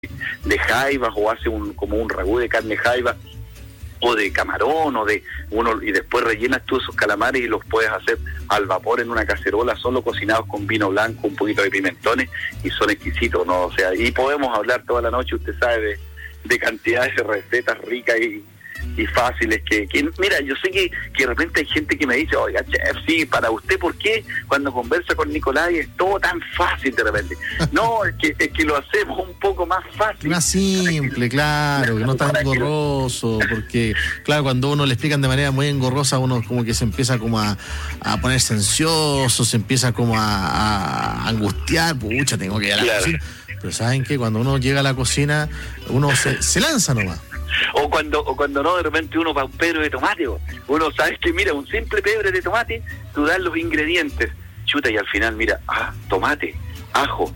de jaivas o hace como un ragú de carne jaiba o de camarón y después rellenas tú esos calamares y los puedes hacer al vapor en una cacerola, solo cocinados con vino blanco, un poquito de pimentones, y son exquisitos, ¿no? O sea, y podemos hablar toda la noche, usted sabe, de cantidades de recetas ricas y fáciles que mira, yo sé que de repente hay gente que me dice, oiga, chef, sí, para usted, ¿por qué cuando conversa con Nicolás es todo tan fácil de repente? No, es que lo hacemos un poco más fácil. Más simple, claro, que no tan engorroso, porque, claro, cuando uno le explican de manera muy engorrosa, uno como que se empieza como a ponerse ansioso, se empieza como a angustiar, pucha, tengo que ir a la cocina. Pero ¿saben qué? Cuando uno llega a la cocina, uno se lanza nomás. O cuando no, de repente uno va a un pebre de tomate, uno sabe que, mira, un simple pebre de tomate, tú das los ingredientes, chuta, y al final, mira, tomate, ajo,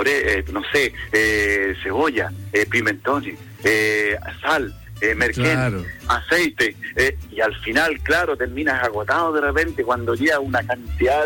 cebolla, pimentones, sal, merquén, claro, aceite, y al final, claro, terminas agotado de repente cuando llega una cantidad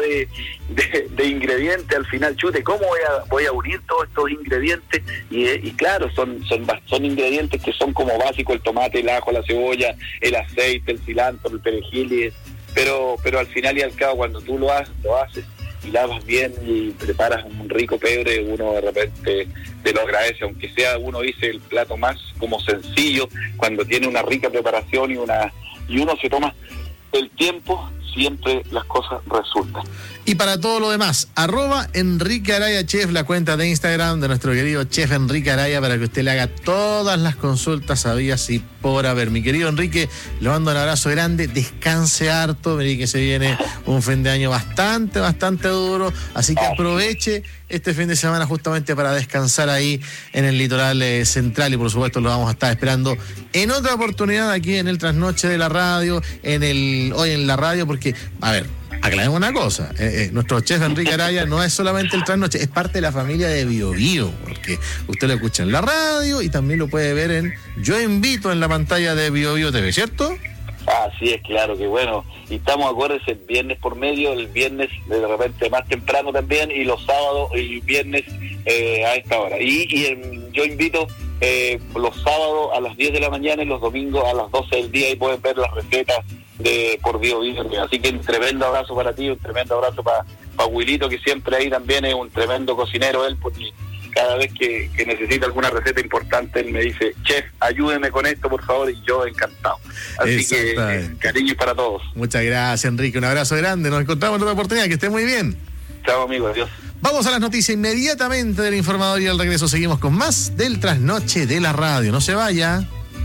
de ingredientes. Al final, chute, ¿cómo voy a unir todos estos ingredientes? Y claro, son ingredientes que son como básicos: el tomate, el ajo, la cebolla, el aceite, el cilantro, el perejil, pero al final y al cabo, cuando tú lo haces y lavas bien y preparas un rico pebre, uno de repente te lo agradece, aunque sea, uno dice, el plato más como sencillo, cuando tiene una rica preparación y uno se toma el tiempo, siempre las cosas resultan. Y para todo lo demás, @Enrique Araya Chef, la cuenta de Instagram de nuestro querido chef Enrique Araya, para que usted le haga todas las consultas habidas y por haber. Mi querido Enrique, le mando un abrazo grande, descanse harto, mire que se viene un fin de año bastante duro, así que aproveche este fin de semana justamente para descansar ahí en el litoral central, y por supuesto lo vamos a estar esperando en otra oportunidad aquí en el Trasnoche de la Radio, hoy en la radio, porque, a ver, aclaremos una cosa, nuestro chef Enrique Araya no es solamente el Trasnoche, es parte de la familia de Bio Bio, porque usted lo escucha en la radio y también lo puede ver en Yo Invito, en la pantalla de Bio Bio TV, ¿cierto? Así es, claro, que bueno, y estamos, acuérdense, el viernes por medio, el viernes de repente más temprano también, y los sábados y viernes a esta hora. Y Yo Invito los sábados a las 10 de la mañana y los domingos a las 12 del día, y pueden ver las recetas por Bio Bio. Así que un tremendo abrazo para ti, un tremendo abrazo para Wilito, que siempre ahí también es un tremendo cocinero él, porque cada vez que necesita alguna receta importante, él me dice, chef, ayúdeme con esto, por favor, y yo encantado. Así que cariño para todos. Muchas gracias, Enrique, un abrazo grande, nos encontramos en otra oportunidad, que esté muy bien. Chao, amigo, adiós. Vamos a las noticias inmediatamente del Informador, y al regreso seguimos con más del Trasnoche de la Radio. No se vaya.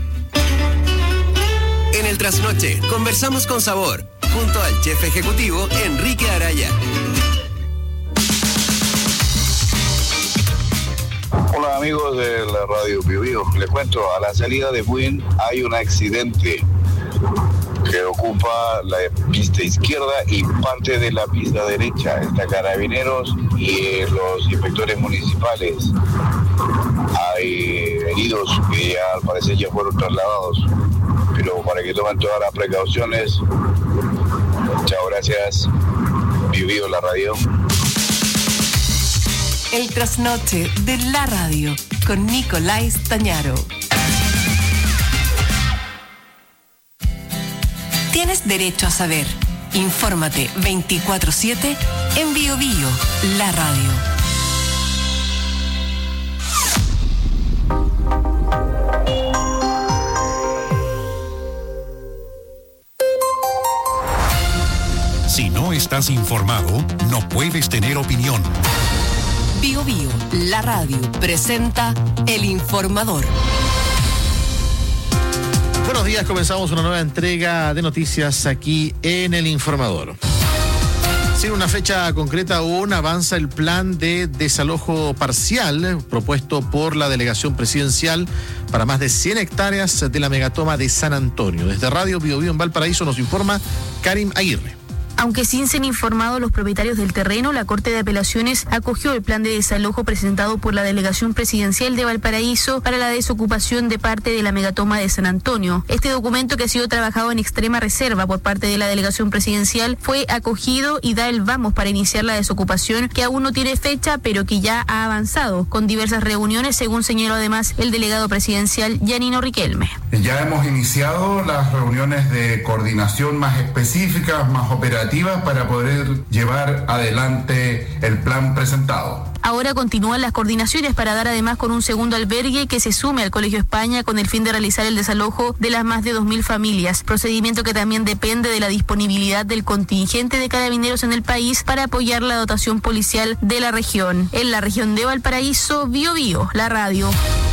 En el Trasnoche conversamos con sabor, junto al chef ejecutivo Enrique Araya. Hola amigos de la radio Bio Bio, les cuento, a la salida de Buin hay un accidente que ocupa la pista izquierda y parte de la pista derecha. Está Carabineros y los inspectores municipales. Hay heridos que ya al parecer ya fueron trasladados, pero para que tomen todas las precauciones. Chao, gracias. Bio Bio, la radio. El Trasnoche de la Radio con Nicolás Tañaro. Tienes derecho a saber. Infórmate 24/7 en Bio Bio, la radio. Si no estás informado, no puedes tener opinión. Bio Bio, la radio, presenta El Informador. Buenos días, comenzamos una nueva entrega de noticias aquí en El Informador. Sin una fecha concreta aún, avanza el plan de desalojo parcial propuesto por la delegación presidencial para más de 100 hectáreas de la megatoma de San Antonio. Desde Radio Bio Bio en Valparaíso nos informa Karim Aguirre. Aunque sin ser informados los propietarios del terreno, la Corte de Apelaciones acogió el plan de desalojo presentado por la Delegación Presidencial de Valparaíso para la desocupación de parte de la megatoma de San Antonio. Este documento, que ha sido trabajado en extrema reserva por parte de la Delegación Presidencial, fue acogido y da el vamos para iniciar la desocupación, que aún no tiene fecha, pero que ya ha avanzado con diversas reuniones, según señaló además el delegado presidencial Yanino Riquelme. Ya hemos iniciado las reuniones de coordinación más específicas, más operativas, para poder llevar adelante el plan presentado. Ahora continúan las coordinaciones para dar además con un segundo albergue que se sume al Colegio España con el fin de realizar el desalojo de las más de 2.000 familias, procedimiento que también depende de la disponibilidad del contingente de carabineros en el país para apoyar la dotación policial de la región. En la región de Valparaíso, Biobío, la radio.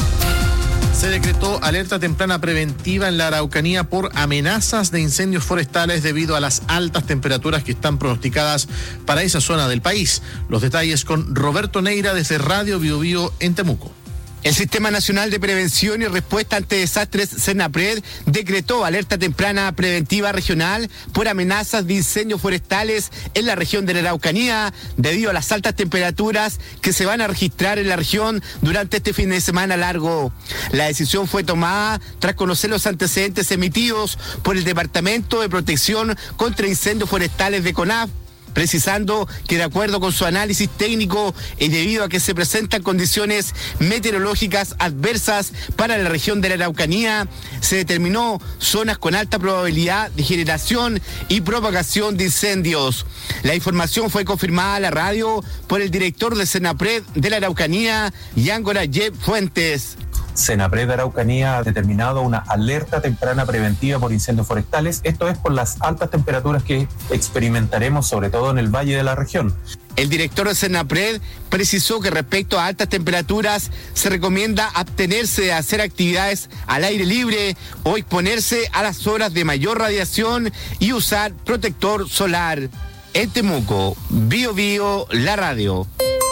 Se decretó alerta temprana preventiva en la Araucanía por amenazas de incendios forestales debido a las altas temperaturas que están pronosticadas para esa zona del país. Los detalles con Roberto Neira desde Radio Biobío en Temuco. El Sistema Nacional de Prevención y Respuesta ante Desastres, SENAPRED, decretó alerta temprana preventiva regional por amenazas de incendios forestales en la región de la Araucanía debido a las altas temperaturas que se van a registrar en la región durante este fin de semana largo. La decisión fue tomada tras conocer los antecedentes emitidos por el Departamento de Protección contra Incendios Forestales de CONAF, precisando que de acuerdo con su análisis técnico y debido a que se presentan condiciones meteorológicas adversas para la región de la Araucanía, se determinó zonas con alta probabilidad de generación y propagación de incendios. La información fue confirmada a la radio por el director de SENAPRED de la Araucanía, Yángora Yep Fuentes. SENAPRED de Araucanía ha determinado una alerta temprana preventiva por incendios forestales. Esto es por las altas temperaturas que experimentaremos, sobre todo en el valle de la región. El director de SENAPRED precisó que respecto a altas temperaturas se recomienda abstenerse de hacer actividades al aire libre o exponerse a las horas de mayor radiación y usar protector solar. En Temuco, Biobío, la radio.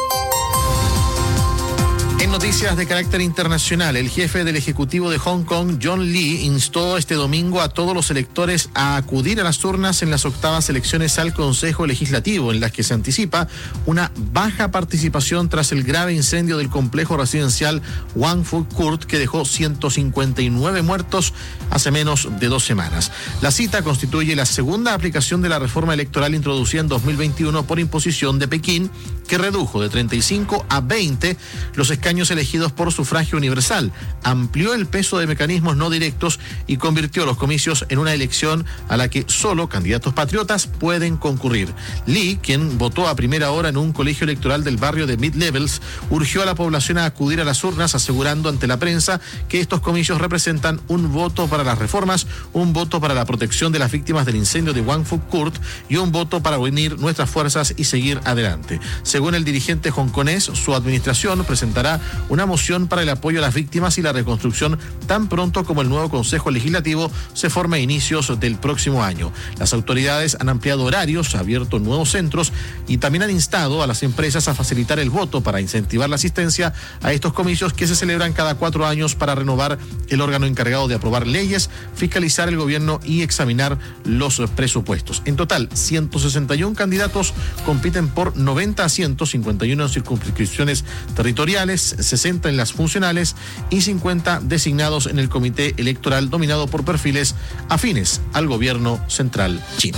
En noticias de carácter internacional, el jefe del Ejecutivo de Hong Kong, John Lee, instó este domingo a todos los electores a acudir a las urnas en las octavas elecciones al Consejo Legislativo, en las que se anticipa una baja participación tras el grave incendio del complejo residencial Wang Fu Court, que dejó 159 muertos hace menos de 2 semanas. La cita constituye la segunda aplicación de la reforma electoral introducida en 2021 por imposición de Pekín, que redujo de 35 a 20 los escaños elegidos por sufragio universal, amplió el peso de mecanismos no directos y convirtió los comicios en una elección a la que solo candidatos patriotas pueden concurrir. Lee, quien votó a primera hora en un colegio electoral del barrio de Mid-Levels, urgió a la población a acudir a las urnas, asegurando ante la prensa que estos comicios representan un voto para las reformas, un voto para la protección de las víctimas del incendio de Wang Fu Court y un voto para unir nuestras fuerzas y seguir adelante. Según el dirigente hongkonés, su administración presentará una moción para el apoyo a las víctimas y la reconstrucción tan pronto como el nuevo Consejo Legislativo se forme a inicios del próximo año. Las autoridades han ampliado horarios, abierto nuevos centros y también han instado a las empresas a facilitar el voto para incentivar la asistencia a estos comicios que se celebran cada 4 años para renovar el órgano encargado de aprobar leyes, fiscalizar el gobierno y examinar los presupuestos. En total, 161 candidatos compiten por 90 asientos, 51 en circunscripciones territoriales, 60 en las funcionales y 50 designados en el comité electoral dominado por perfiles afines al gobierno central chino.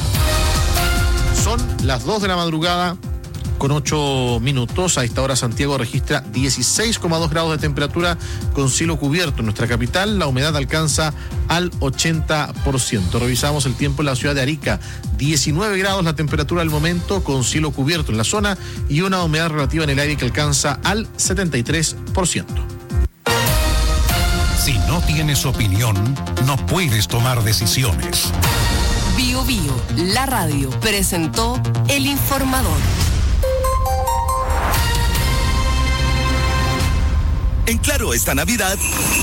Son las 2 de la madrugada con 8 minutos. A esta hora Santiago registra 16,2 grados de temperatura con cielo cubierto en nuestra capital. La humedad alcanza al 80%. Revisamos el tiempo en la ciudad de Arica. 19 grados la temperatura al momento con cielo cubierto en la zona y una humedad relativa en el aire que alcanza al 73%. Si no tienes opinión, no puedes tomar decisiones. Biobío, la radio, presentó El Informador. En Claro, esta Navidad,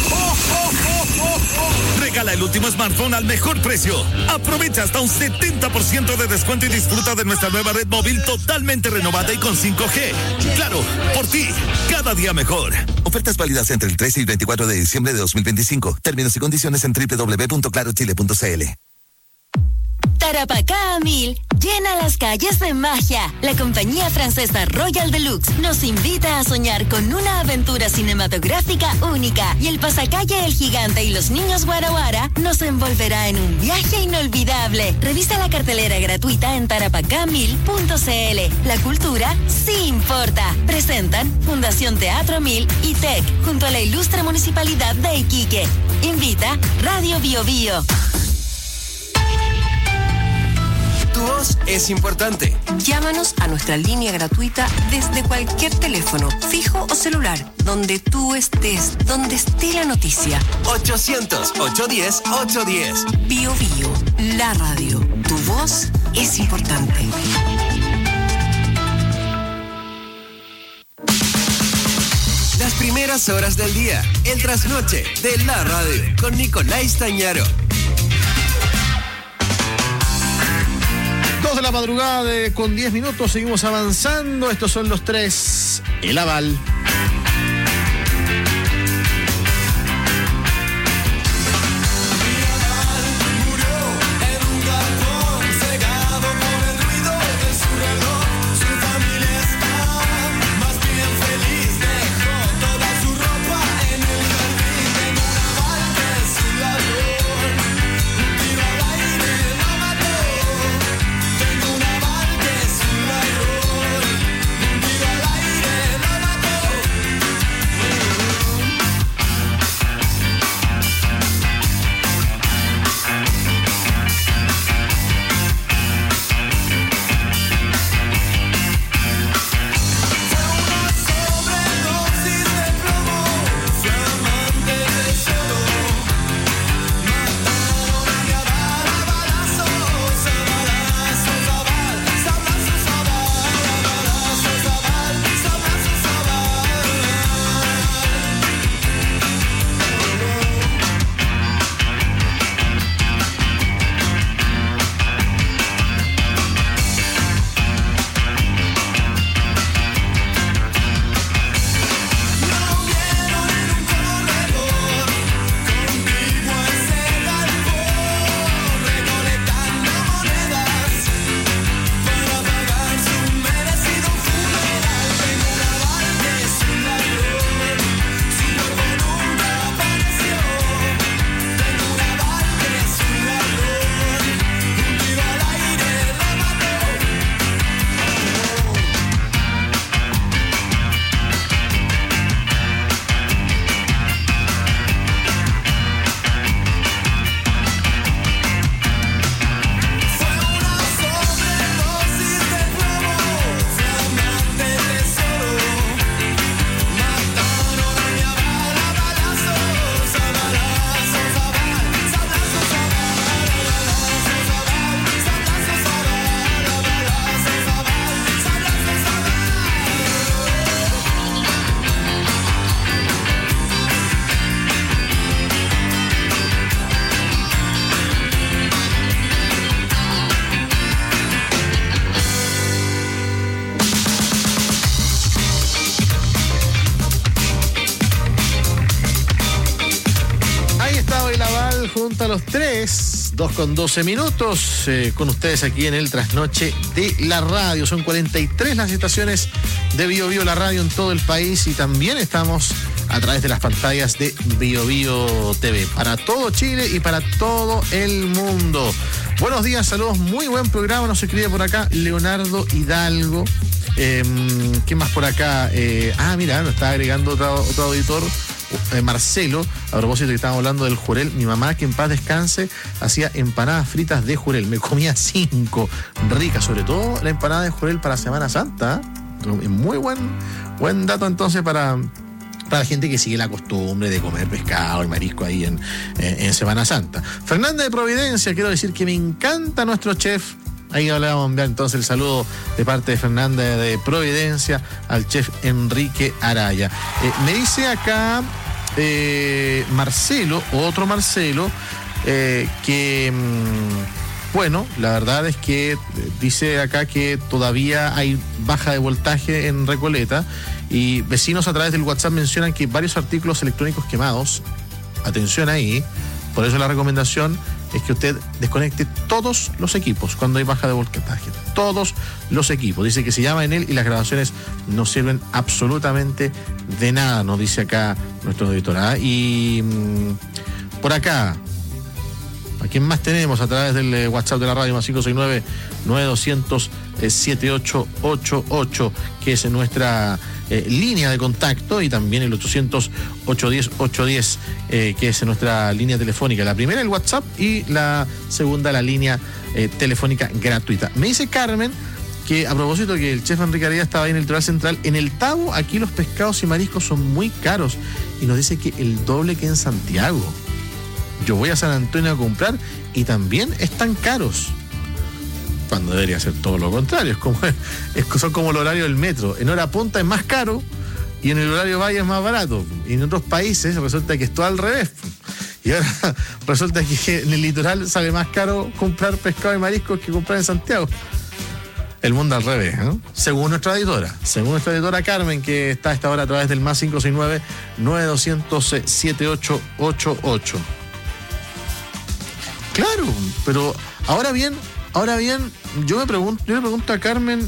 regala el último smartphone al mejor precio. Aprovecha hasta un 70% de descuento y disfruta de nuestra nueva red móvil totalmente renovada y con 5G. Claro, por ti, cada día mejor. Ofertas válidas entre el 13 y 24 de diciembre de 2025. Términos y condiciones en www.clarochile.cl. Tarapacá a 1000 llena las calles de magia. La compañía francesa Royal Deluxe nos invita a soñar con una aventura cinematográfica única y el pasacalle El Gigante y los niños Guara Guara nos envolverá en un viaje inolvidable. Revisa la cartelera gratuita en tarapacá1000.cl. La cultura sí importa. Presentan Fundación Teatro 1000 y TEC junto a la ilustre Municipalidad de Iquique. Invita Radio Bio Bio. Tu voz es importante. Llámanos a nuestra línea gratuita desde cualquier teléfono, fijo o celular, donde tú estés, donde esté la noticia. 800-810-810. Bio Bio, la radio. Tu voz es importante. Las primeras horas del día, el trasnoche de la radio, con Nicolás Tañaro. 2 de la madrugada con 10 minutos, seguimos avanzando. Estos son los 3. El aval. Junto a los 3, 2 con 12 minutos, con ustedes aquí en el trasnoche de la radio. Son 43 las estaciones de Bio Bio, la radio en todo el país, y también estamos a través de las pantallas de Bio Bio TV para todo Chile y para todo el mundo. Buenos días, saludos, muy buen programa. Nos escribe por acá Leonardo Hidalgo. ¿Qué más por acá? Mira, nos está agregando otro auditor, Marcelo, a propósito que estábamos hablando del jurel. Mi mamá, que en paz descanse, hacía empanadas fritas de jurel. Me comía 5 ricas, sobre todo la empanada de jurel para Semana Santa. Muy buen dato entonces para la gente que sigue la costumbre de comer pescado y marisco ahí en Semana Santa. Fernanda de Providencia, quiero decir que me encanta nuestro chef. Ahí le vamos a enviar entonces el saludo de parte de Fernanda de Providencia al chef Enrique Araya. Me dice acá Marcelo, otro Marcelo, que bueno, la verdad es que dice acá que todavía hay baja de voltaje en Recoleta, y vecinos a través del WhatsApp mencionan que varios artículos electrónicos quemados. Atención ahí, por eso la recomendación es que usted desconecte todos los equipos cuando hay baja de voltaje. Todos los equipos. Dice que se llama en él y las grabaciones no sirven absolutamente de nada, nos dice acá nuestro auditor. Y por acá, ¿a quién más tenemos a través del WhatsApp de la radio? Más 569-9200-7888, que es nuestra línea de contacto, y también el 800-810-810, que es nuestra línea telefónica. La primera el WhatsApp y la segunda la línea telefónica gratuita. Me dice Carmen que, a propósito que el chef Enrique Araya estaba ahí en el litoral central, en el Tabo aquí los pescados y mariscos son muy caros, y nos dice que el doble que en Santiago. Yo voy a San Antonio a comprar y también están caros, cuando debería ser todo lo contrario. Son como el horario del metro. En hora punta es más caro y en el horario valle es más barato. Y en otros países resulta que es todo al revés. Y ahora resulta que en el litoral sale más caro comprar pescado y mariscos que comprar en Santiago. El mundo al revés, ¿no? Según nuestra editora Carmen, que está a esta hora a través del más 569-9200-7888. Claro, pero ahora bien, yo le pregunto a Carmen,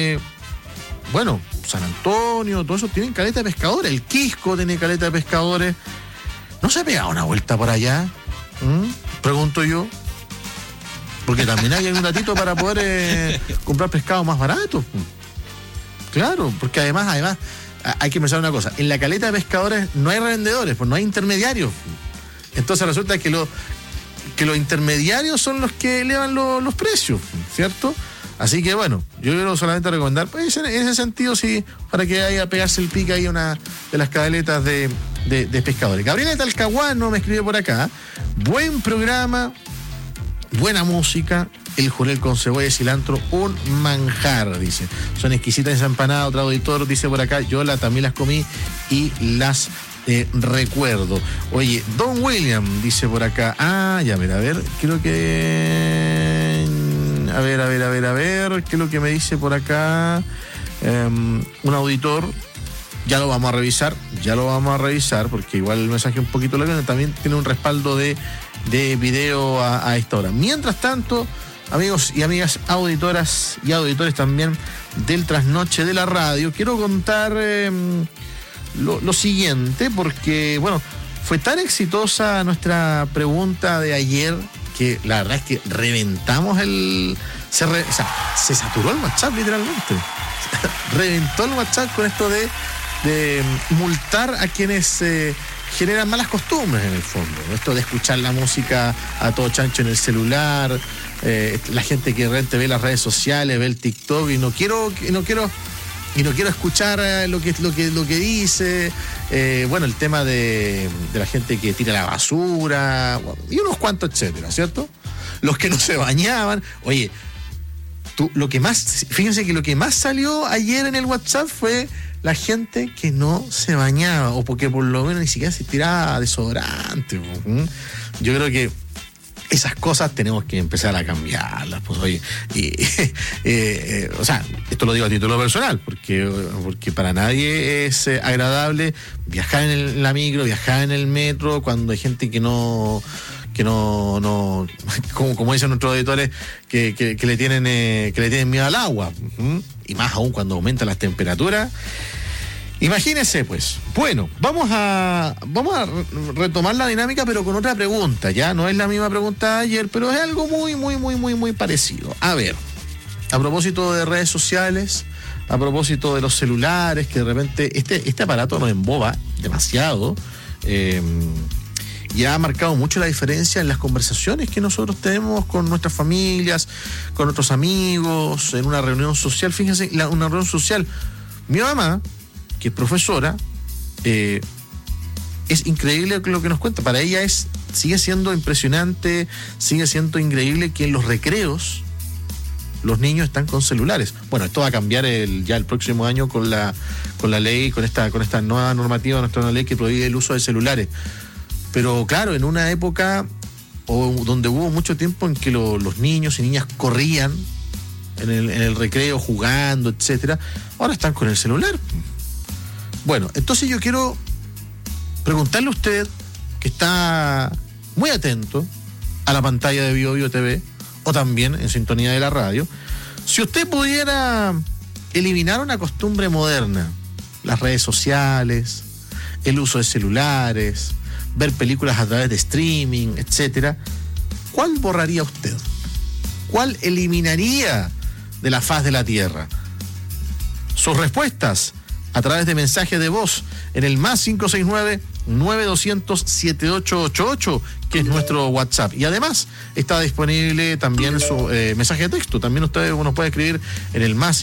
bueno, San Antonio, todo eso tienen caleta de pescadores, el Quisco tiene caleta de pescadores. ¿No se ha pegado una vuelta por allá? Pregunto yo. Porque también hay un datito para poder comprar pescado más barato. Claro, porque además hay que pensar una cosa, en la caleta de pescadores no hay revendedores, pues no hay intermediarios. Entonces resulta que los intermediarios son los que elevan los precios, ¿cierto? Así que bueno, yo quiero solamente recomendar, pues en ese sentido, sí, para que haya a pegarse el pique ahí una de las cadeletas de pescadores. Gabriela de Talcahuano me escribe por acá: buen programa, buena música, el jurel con cebolla y cilantro, un manjar, dice. Son exquisitas esas empanadas. Otro auditor dice por acá: yo también las comí y las recuerdo. Oye, Don William dice por acá, ya, a ver, creo que... A ver, ¿qué es lo que me dice por acá? Un auditor, ya lo vamos a revisar, porque igual el mensaje es un poquito largo, también tiene un respaldo de video a esta hora. Mientras tanto, amigos y amigas auditoras y auditores también del Trasnoche de la Radio, quiero contar lo siguiente, porque, bueno, fue tan exitosa nuestra pregunta de ayer que la verdad es que reventamos se saturó el WhatsApp literalmente. Reventó el WhatsApp con esto de multar a quienes generan malas costumbres en el fondo. Esto de escuchar la música a todo chancho en el celular, la gente que realmente ve las redes sociales, ve el TikTok y no quiero escuchar lo que dice. Bueno, el tema de la gente que tira la basura y unos cuantos etcétera, ¿cierto? Los que no se bañaban. Oye, fíjense que lo que más salió ayer en el WhatsApp fue la gente que no se bañaba, o porque por lo menos ni siquiera se tiraba desodorante. Yo creo que esas cosas tenemos que empezar a cambiarlas, pues, oye, o sea, esto lo digo a título personal, porque para nadie es agradable viajar en la micro, viajar en el metro, cuando hay gente que no como dicen nuestros auditores, que le tienen miedo al agua, y más aún cuando aumentan las temperaturas. Imagínense, pues. Bueno, vamos a retomar la dinámica, pero con otra pregunta. Ya no es la misma pregunta de ayer, pero es algo muy parecido. A ver, a propósito de redes sociales, a propósito de los celulares, que de repente este aparato nos emboba demasiado, y ha marcado mucho la diferencia en las conversaciones que nosotros tenemos con nuestras familias, con nuestros amigos, en una reunión social. Fíjense, una reunión social. Mi mamá, que es profesora, es increíble lo que nos cuenta. Para ella sigue siendo impresionante, sigue siendo increíble que en los recreos los niños están con celulares. Bueno, esto va a cambiar ya el próximo año con la ley, con esta nueva normativa, nuestra ley que prohíbe el uso de celulares. Pero claro, en una época donde hubo mucho tiempo en que los niños y niñas corrían en el recreo jugando, etcétera, ahora están con el celular. Bueno, entonces yo quiero preguntarle a usted, que está muy atento a la pantalla de BioBio TV o también en sintonía de la radio. Si usted pudiera eliminar una costumbre moderna, las redes sociales, el uso de celulares, ver películas a través de streaming, etcétera, ¿cuál borraría usted? ¿Cuál eliminaría de la faz de la Tierra? Sus respuestas a través de mensajes de voz en el más 569-9200-7888, que es nuestro WhatsApp. Y además está disponible también su mensaje de texto. También usted nos puede escribir en el más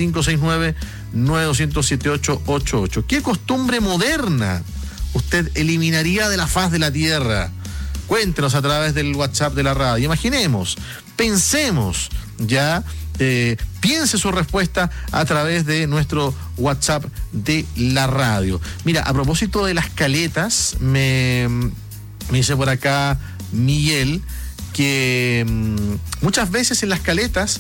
569-9200-7888. ¿Qué costumbre moderna usted eliminaría de la faz de la Tierra? Cuéntenos a través del WhatsApp de la radio. Imaginemos, pensemos, ya, piense su respuesta a través de nuestro WhatsApp de la radio. Mira, a propósito de las caletas, me dice por acá Miguel que muchas veces en las caletas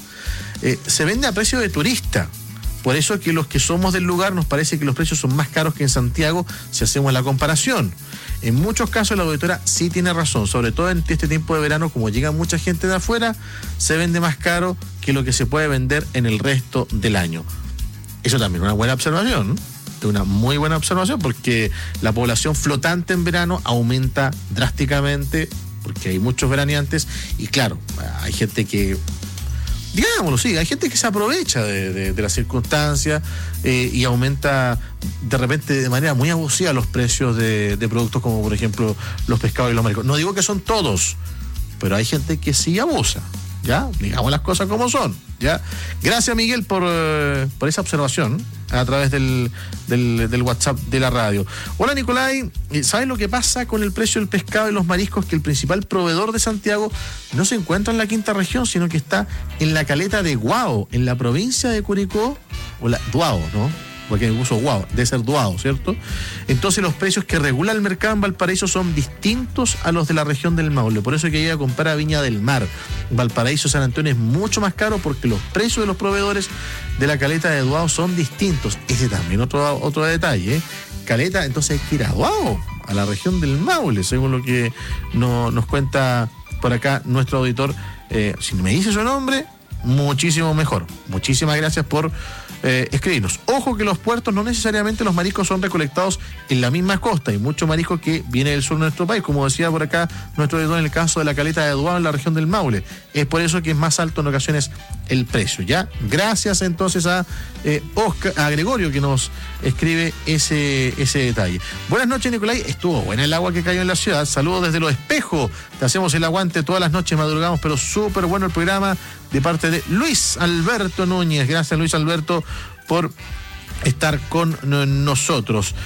se vende a precio de turista. Por eso que los que somos del lugar nos parece que los precios son más caros que en Santiago si hacemos la comparación. En muchos casos la auditora sí tiene razón, sobre todo en este tiempo de verano, como llega mucha gente de afuera, se vende más caro que lo que se puede vender en el resto del año. Eso también es una buena observación, ¿no? Una muy buena observación, porque la población flotante en verano aumenta drásticamente, porque hay muchos veraneantes, y claro, hay gente que, digámoslo, sí, hay gente que se aprovecha de las circunstancias y aumenta de repente de manera muy abusiva los precios de productos como por ejemplo los pescados y los mariscos. No digo que son todos, pero hay gente que sí abusa, ¿ya? Digamos las cosas como son, ¿ya? Gracias, Miguel, por esa observación a través del WhatsApp de la radio. Hola, Nicolai, ¿sabes lo que pasa con el precio del pescado y los mariscos? Que el principal proveedor de Santiago no se encuentra en la quinta región, sino que está en la caleta de Guao, en la provincia de Curicó, o la Duao, ¿no? Porque me puso Guao, debe ser Duao, ¿cierto? Entonces los precios que regula el mercado en Valparaíso son distintos a los de la región del Maule. Por eso hay que ir a comprar a Viña del Mar. Valparaíso, San Antonio es mucho más caro porque los precios de los proveedores de la caleta de Duao son distintos. Ese también otro detalle, ¿eh? Caleta, entonces hay que ir a Duao, a la región del Maule, según lo que nos cuenta por acá nuestro auditor. Si me dice su nombre, muchísimo mejor. Muchísimas gracias por escribirnos. Ojo que los puertos no necesariamente los mariscos son recolectados en la misma costa. Hay mucho marisco que viene del sur de nuestro país, como decía por acá nuestro editor en el caso de la caleta de Duao en la región del Maule. Es por eso que es más alto en ocasiones el precio, ¿ya? Gracias entonces a Gregorio que nos escribe ese detalle. Buenas noches, Nicolai. Estuvo buena el agua que cayó en la ciudad. Saludos desde Los Espejos. Te hacemos el aguante todas las noches, madrugamos, pero súper bueno el programa de parte de Luis Alberto Núñez. Gracias, Luis Alberto, por estar con nosotros.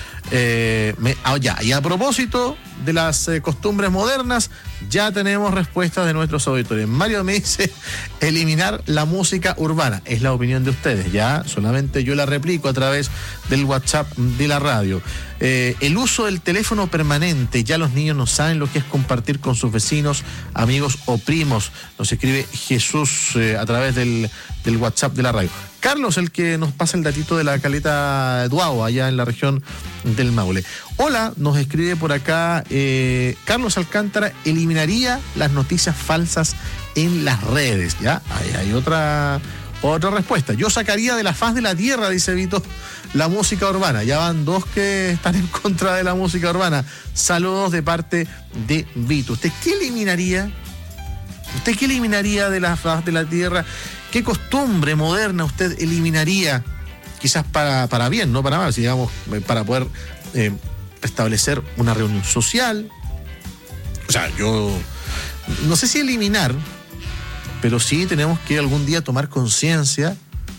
Y a propósito de las costumbres modernas, ya tenemos respuestas de nuestros auditores. Mario me dice eliminar la música urbana. Es la opinión de ustedes, ya solamente yo la replico a través del WhatsApp de la radio. El uso del teléfono permanente, ya los niños no saben lo que es compartir con sus vecinos, amigos o primos. Nos escribe Jesús a través del WhatsApp de la radio. Carlos, el que nos pasa el datito de la caleta Duao, allá en la región del Maule. Hola, nos escribe por acá Carlos Alcántara, eliminaría las noticias falsas en las redes. Ya, ahí hay otra respuesta. Yo sacaría de la faz de la tierra, dice Vito, la música urbana. Ya van dos que están en contra de la música urbana. Saludos de parte de Vito. ¿Usted qué eliminaría? ¿Usted qué eliminaría de la faz de la tierra? ¿Qué costumbre moderna usted eliminaría? Quizás para bien, no para mal, si digamos, para poder establecer una reunión social. O sea, yo no sé si eliminar, pero sí tenemos que algún día tomar conciencia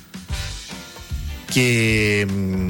que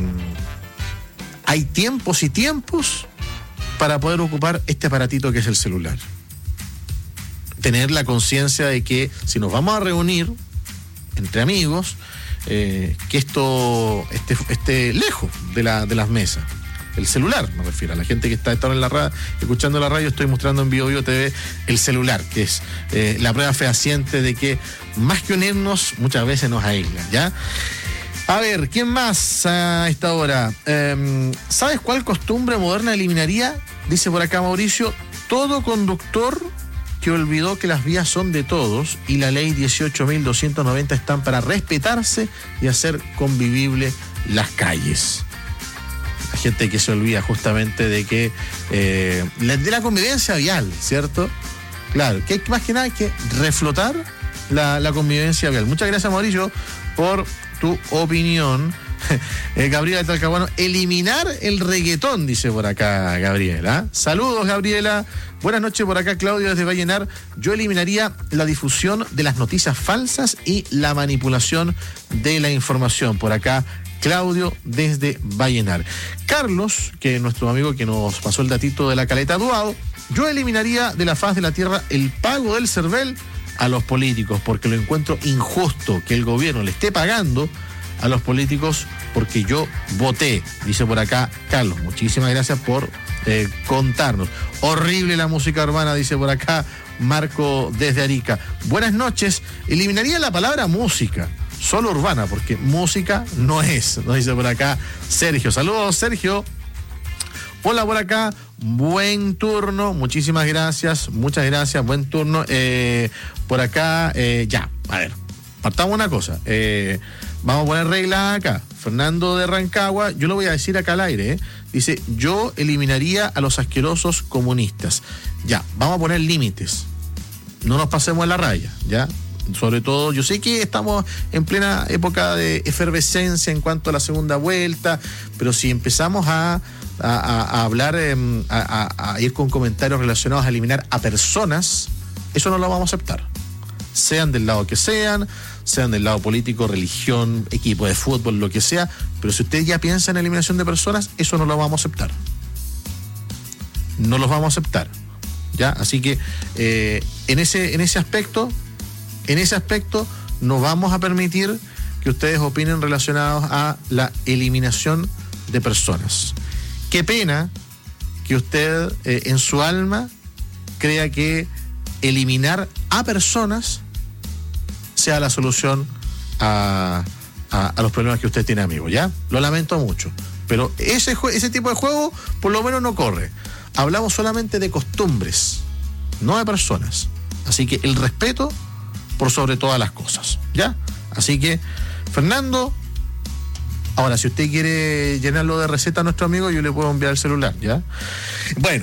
hay tiempos y tiempos para poder ocupar este aparatito que es el celular. Tener la conciencia de que si nos vamos a reunir entre amigos, que esto esté lejos de las mesas. El celular, me refiero a la gente que está en la radio, escuchando la radio. Estoy mostrando en BioBio TV el celular, que es la prueba fehaciente de que más que unirnos, muchas veces nos aíslan, ¿ya? A ver, ¿quién más a esta hora? ¿Sabes cuál costumbre moderna eliminaría? Dice por acá Mauricio, todo conductor que olvidó que las vías son de todos y la ley 18.290 están para respetarse y hacer convivible las calles. La gente que se olvida justamente de que de la convivencia vial, ¿cierto? Claro, que hay más que nada que reflotar la convivencia vial. Muchas gracias, Mauricio, por tu opinión. Gabriela de Talcahuano, eliminar el reggaetón, dice por acá Gabriela. Saludos, Gabriela. Buenas noches por acá, Claudio desde Vallenar. Yo eliminaría la difusión de las noticias falsas y la manipulación de la información. Por acá, Claudio desde Vallenar. Carlos, que es nuestro amigo que nos pasó el datito de la Caleta Duado, yo eliminaría de la faz de la tierra el pago del CERVEL a los políticos, porque lo encuentro injusto que el gobierno le esté pagando a los políticos porque yo voté, dice por acá Carlos. Muchísimas gracias por contarnos. Horrible la música urbana, dice por acá Marco desde Arica. Buenas noches. Eliminaría la palabra música, solo urbana, porque música no es, nos dice por acá Sergio. Saludos, Sergio. Hola por acá, buen turno, muchísimas gracias, muchas gracias, buen turno. Por acá, ya, a ver, partamos una cosa. Vamos a poner reglas acá. Fernando de Rancagua, yo lo voy a decir acá al aire, dice, yo eliminaría a los asquerosos comunistas. Ya, vamos a poner límites. No nos pasemos a la raya, ¿ya? Sobre todo, yo sé que estamos en plena época de efervescencia en cuanto a la segunda vuelta, pero si empezamos a hablar, a ir con comentarios relacionados a eliminar a personas, eso no lo vamos a aceptar. Sean del lado que sean del lado político, religión, equipo de fútbol, lo que sea, pero si usted ya piensa en eliminación de personas, eso no lo vamos a aceptar. No los vamos a aceptar, ¿ya? Así que en ese aspecto no vamos a permitir que ustedes opinen relacionados a la eliminación de personas. Qué pena que usted en su alma crea que eliminar a personas sea la solución a los problemas que usted tiene, amigo, ¿ya? Lo lamento mucho, pero ese tipo de juego por lo menos no corre. Hablamos solamente de costumbres, no de personas. Así que el respeto por sobre todas las cosas, ¿ya? Así que, Fernando, ahora, si usted quiere llenarlo de receta a nuestro amigo, yo le puedo enviar el celular, ¿ya? Bueno,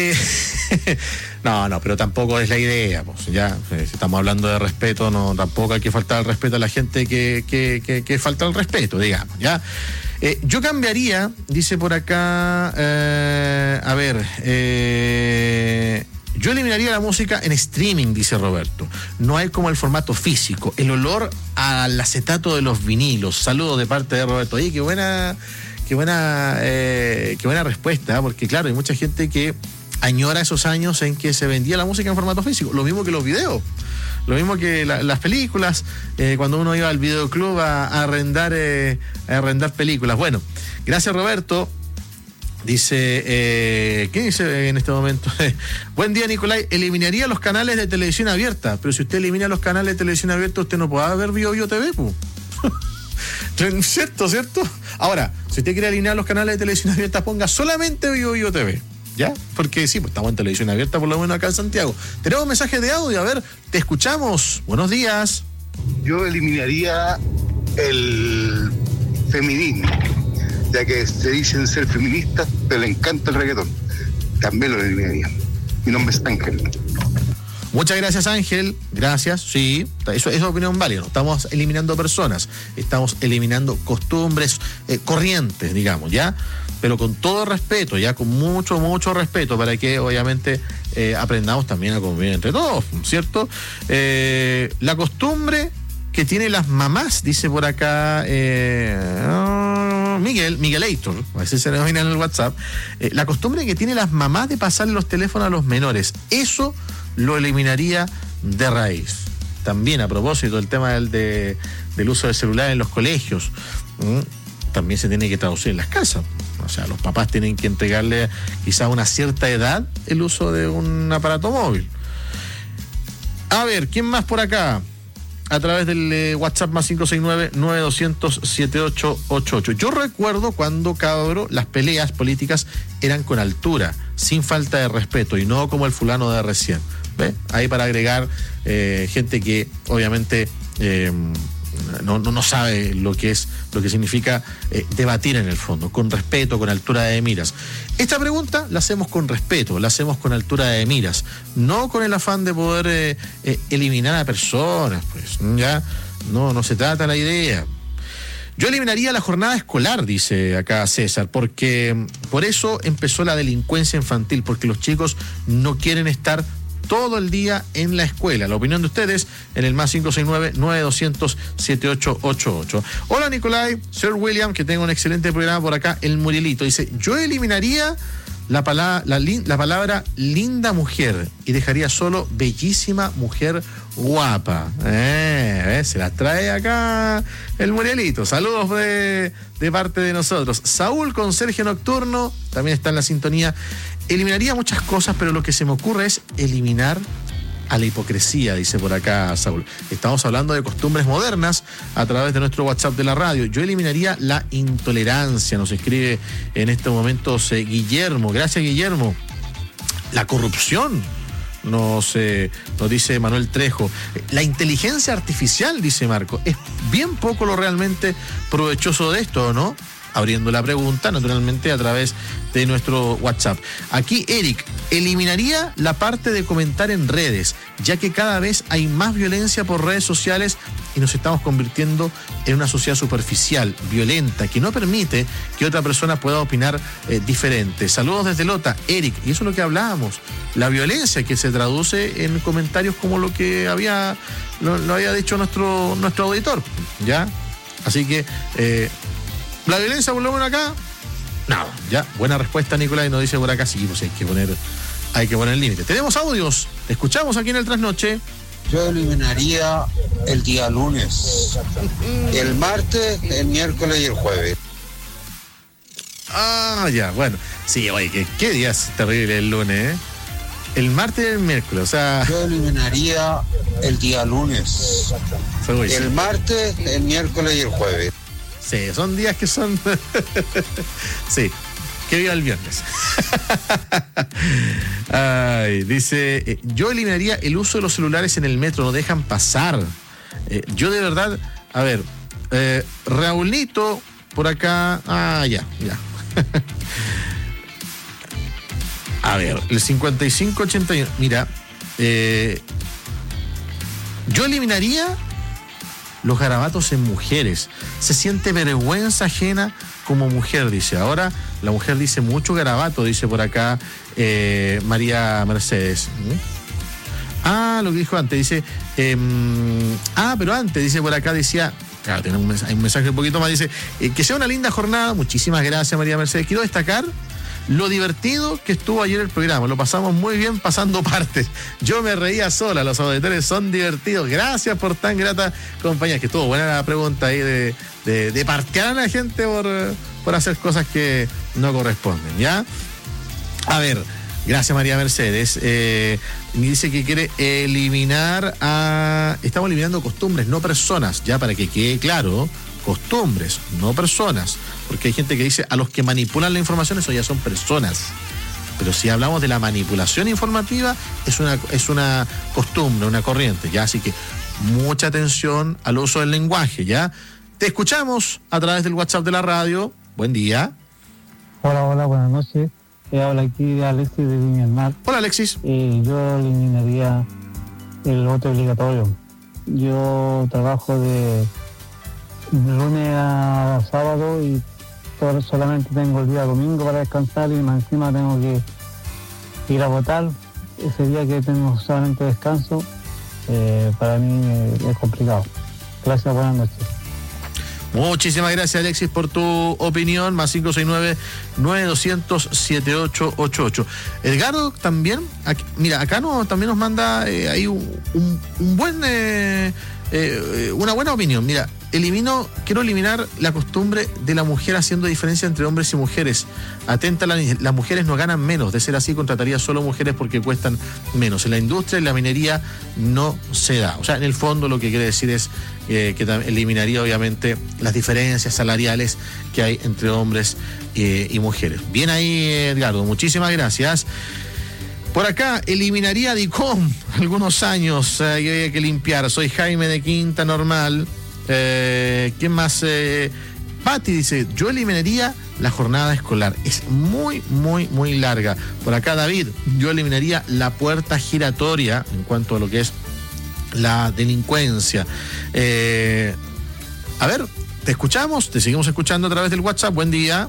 no, pero tampoco es la idea, pues, ya. Si estamos hablando de respeto, no, tampoco hay que faltar el respeto a la gente que falta el respeto, digamos, ¿ya? Yo cambiaría, dice por acá, yo eliminaría la música en streaming, dice Roberto. No hay como el formato físico, el olor al acetato de los vinilos. Saludos de parte de Roberto. Oye, qué buena respuesta, porque claro, hay mucha gente que añora esos años en que se vendía la música en formato físico. Lo mismo que los videos, lo mismo que las películas, cuando uno iba al videoclub a arrendar películas. Bueno, gracias, Roberto. Dice, ¿qué dice en este momento? Buen día, Nicolai. Eliminaría los canales de televisión abierta, pero si usted elimina los canales de televisión abierta, usted no podrá ver Bio TV, pues. ¿Cierto? Ahora, si usted quiere eliminar los canales de televisión abierta, ponga solamente Bio TV, ¿ya? Porque sí, pues estamos en televisión abierta, por lo menos acá en Santiago. Tenemos un mensaje de audio, a ver, te escuchamos. Buenos días. Yo eliminaría el feminismo, ya que se dicen ser feministas, pero le encanta el reggaetón. También lo eliminaría. Mi nombre es Ángel. Muchas gracias, Ángel. Gracias. Sí, eso es opinión válida. No estamos eliminando personas, estamos eliminando costumbres, corrientes, digamos, ¿ya? Pero con todo respeto, ya con mucho respeto, para que obviamente aprendamos también a convivir entre todos, ¿cierto? La costumbre que tienen las mamás, dice por acá Miguelator, a veces se denomina en el WhatsApp, la costumbre que tienen las mamás de pasarle los teléfonos a los menores, eso lo eliminaría de raíz. También a propósito del tema del uso de celular en los colegios, también se tiene que traducir en las casas. O sea, los papás tienen que entregarle quizá a una cierta edad el uso de un aparato móvil. A ver, ¿quién más por acá? a través del WhatsApp más 569-9200-7888. Yo recuerdo cuando, cabro, las peleas políticas eran con altura, sin falta de respeto, y no como el fulano de recién. ¿Ve? Ahí para agregar gente que obviamente no sabe lo que significa debatir en el fondo, con respeto, con altura de miras. Esta pregunta la hacemos con respeto, la hacemos con altura de miras, no con el afán de poder eliminar a personas, pues, ya, no se trata la idea. Yo eliminaría la jornada escolar, dice acá César, porque por eso empezó la delincuencia infantil, porque los chicos no quieren estar todo el día en la escuela. La opinión de ustedes en el más 569-9200-7888. Hola Nicolai, Sir William, que tenga un excelente programa por acá. El Murielito dice: yo eliminaría la palabra linda mujer y dejaría solo bellísima mujer guapa. Se las trae acá el Murielito. Saludos de parte de nosotros. Saúl, Conserje Nocturno, también está en la sintonía. Eliminaría muchas cosas, pero lo que se me ocurre es eliminar a la hipocresía, dice por acá Saúl. Estamos hablando de costumbres modernas a través de nuestro WhatsApp de la radio. Yo eliminaría la intolerancia, nos escribe en estos momentos Guillermo. Gracias, Guillermo. La corrupción, nos dice Manuel Trejo. La inteligencia artificial, dice Marco. Es bien poco lo realmente provechoso de esto, ¿no? Abriendo la pregunta, naturalmente, a través de nuestro WhatsApp. Aquí Eric: eliminaría la parte de comentar en redes, ya que cada vez hay más violencia por redes sociales y nos estamos convirtiendo en una sociedad superficial, violenta, que no permite que otra persona pueda opinar diferente. Saludos desde Lota, Eric. Y eso es lo que hablábamos, la violencia que se traduce en comentarios como lo que lo había dicho nuestro auditor, ¿ya? Así que la violencia, por lo menos acá, nada, ya. Buena respuesta, Nicolás, nos dice por acá. Sí, pues hay que poner el límite. Tenemos audios, escuchamos aquí en el Trasnoche. Yo eliminaría el día lunes, el martes, el miércoles y el jueves. Ya, bueno. Sí, oye, ¿qué día es terrible el lunes, El martes y el miércoles, o sea... Yo eliminaría el día lunes, el martes, el miércoles y el jueves. Sí, son días que son... sí, que viva el viernes. Ay, dice, yo eliminaría el uso de los celulares en el metro, no dejan pasar. Yo de verdad, a ver, Raulito, por acá... ya. A ver, el 5581, mira, yo eliminaría los garabatos en mujeres. Se siente vergüenza ajena como mujer, dice. Ahora la mujer dice mucho garabato, dice por acá María Mercedes. Lo que dijo antes, dice... pero antes, dice por acá, decía... Claro, tiene un mensaje un poquito más, dice... que sea una linda jornada. Muchísimas gracias, María Mercedes. Quiero destacar lo divertido que estuvo ayer el programa. Lo pasamos muy bien pasando partes. Yo me reía sola, los auditores son divertidos. Gracias por tan grata compañía. Que estuvo buena la pregunta ahí de partear a la gente por hacer cosas que no corresponden, ¿ya? A ver, gracias María Mercedes. Me dice que quiere eliminar estamos eliminando costumbres, no personas, ya, para que quede claro. Costumbres, no personas, porque hay gente que dice a los que manipulan la información, eso ya son personas. Pero si hablamos de la manipulación informativa, es una costumbre, una corriente, ya. Así que mucha atención al uso del lenguaje, ya. Te escuchamos a través del WhatsApp de la radio. Buen día. Hola, buenas noches. Habla aquí de Alexis de Viña del Mar. Hola, Alexis. Yo eliminaría el voto obligatorio. Yo trabajo de lunes a sábado y solamente tengo el día domingo para descansar y más encima tengo que ir a votar. Ese día que tengo solamente descanso, para mí es complicado. Gracias, buenas noches. Muchísimas gracias, Alexis, por tu opinión. Más 569-9200-7888. Edgardo también, acá también nos manda ahí una buena opinión. Mira, quiero eliminar la costumbre de la mujer haciendo diferencia entre hombres y mujeres. Atenta, las mujeres no ganan menos. De ser así, contrataría solo mujeres porque cuestan menos. En la industria y la minería no se da. O sea, en el fondo lo que quiere decir es que eliminaría obviamente las diferencias salariales que hay entre hombres y mujeres. Bien ahí, Edgardo, muchísimas gracias. Por acá, eliminaría DICOM algunos años que había que limpiar. Soy Jaime de Quinta Normal. ¿Quién más? Pati dice, yo eliminaría la jornada escolar. Es muy, muy, muy larga. Por acá, David, yo eliminaría la puerta giratoria en cuanto a lo que es la delincuencia. A ver, te escuchamos, te seguimos escuchando a través del WhatsApp. Buen día.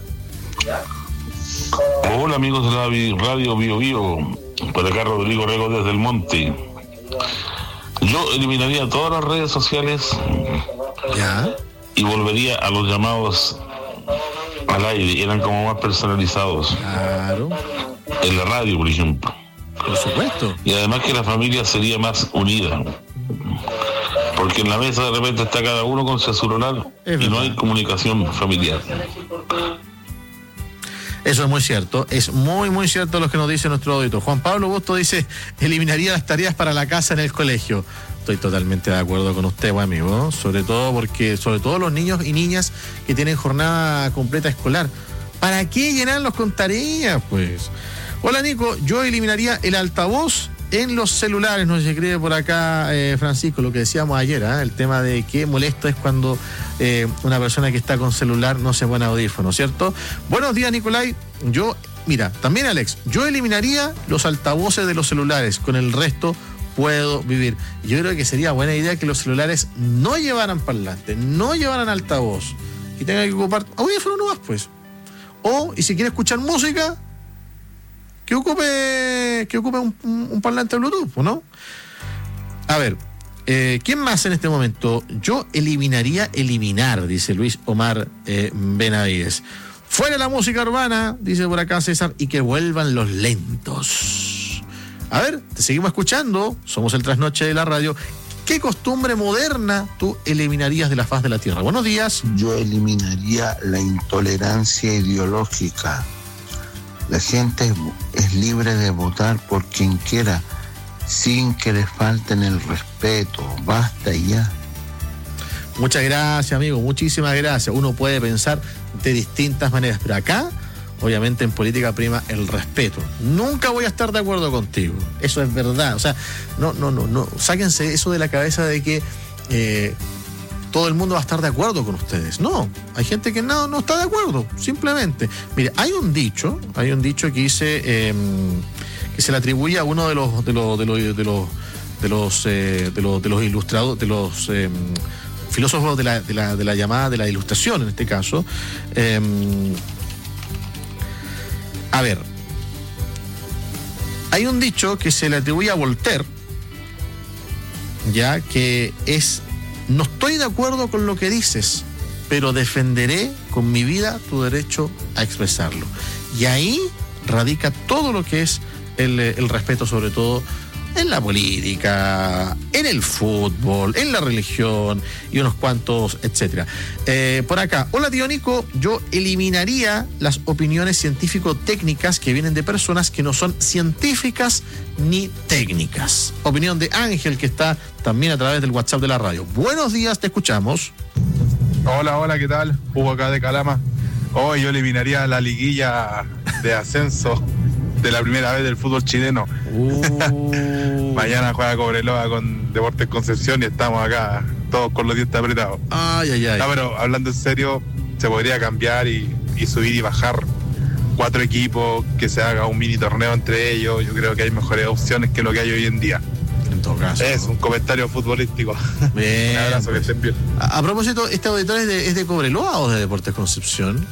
Hola amigos de la Radio Bio Bio. Por acá Rodrigo Rego desde el Monte. Yo eliminaría todas las redes sociales. ¿Ya? Y volvería a los llamados al aire. Eran como más personalizados. Claro. En la radio, por ejemplo. Por supuesto. Y además que la familia sería más unida. Porque en la mesa de repente está cada uno con su celular y no hay comunicación familiar. Eso es muy cierto, es muy, muy cierto lo que nos dice nuestro auditor. Juan Pablo Busto dice, eliminaría las tareas para la casa en el colegio. Estoy totalmente de acuerdo con usted, buen amigo, sobre todo los niños y niñas que tienen jornada completa escolar. ¿Para qué llenarlos con tareas, pues? Hola, Nico, yo eliminaría el altavoz en los celulares, nos escribe por acá Francisco, lo que decíamos ayer, el tema de qué molesto es cuando una persona que está con celular no se pone audífono, ¿cierto? Buenos días, Nicolai. También Alex, yo eliminaría los altavoces de los celulares, con el resto puedo vivir. Yo creo que sería buena idea que los celulares no llevaran parlante, no llevaran altavoz, y tengan que ocupar audífono nomás, pues. Y si quiere escuchar música, que ocupe un parlante Bluetooth, ¿no? A ver, ¿quién más en este momento? Yo eliminar, dice Luis Omar Benavides. Fuera la música urbana, dice por acá César, y que vuelvan los lentos. A ver, te seguimos escuchando, somos el Trasnoche de la Radio. ¿Qué costumbre moderna tú eliminarías de la faz de la Tierra? Buenos días. Yo eliminaría la intolerancia ideológica. La gente es libre de votar por quien quiera, sin que les falten el respeto. Basta y ya. Muchas gracias, amigo. Muchísimas gracias. Uno puede pensar de distintas maneras, pero acá, obviamente, en política prima el respeto. Nunca voy a estar de acuerdo contigo. Eso es verdad. O sea, no. Sáquense eso de la cabeza de que todo el mundo va a estar de acuerdo con ustedes. No, hay gente que no está de acuerdo, simplemente. Mire, hay un dicho que dice que se le atribuye a uno de los ilustrados, de los filósofos de la llamada de la ilustración, en este caso. A ver, hay un dicho que se le atribuye a Voltaire, ya que es: no estoy de acuerdo con lo que dices, pero defenderé con mi vida tu derecho a expresarlo. Y ahí radica todo lo que es el respeto, sobre todo en la política, en el fútbol, en la religión y unos cuantos, etcétera. Por acá, hola tío Nico, yo eliminaría las opiniones científico-técnicas que vienen de personas que no son científicas ni técnicas. Opinión de Ángel, que está también a través del WhatsApp de la radio. Buenos días, te escuchamos. Hola, ¿qué tal? Hugo acá de Calama. Hoy yo eliminaría la liguilla de ascenso de la primera vez del fútbol chileno. Mañana juega Cobreloa con Deportes Concepción y estamos acá todos con los dientes apretados. Ay. No, pero hablando en serio, se podría cambiar y subir y bajar 4 equipos, que se haga un mini torneo entre ellos. Yo creo que hay mejores opciones que lo que hay hoy en día. En todo caso. Es un comentario futbolístico. Bien. Un abrazo, que estén bien. A propósito, ¿este auditor es de Cobreloa o de Deportes Concepción?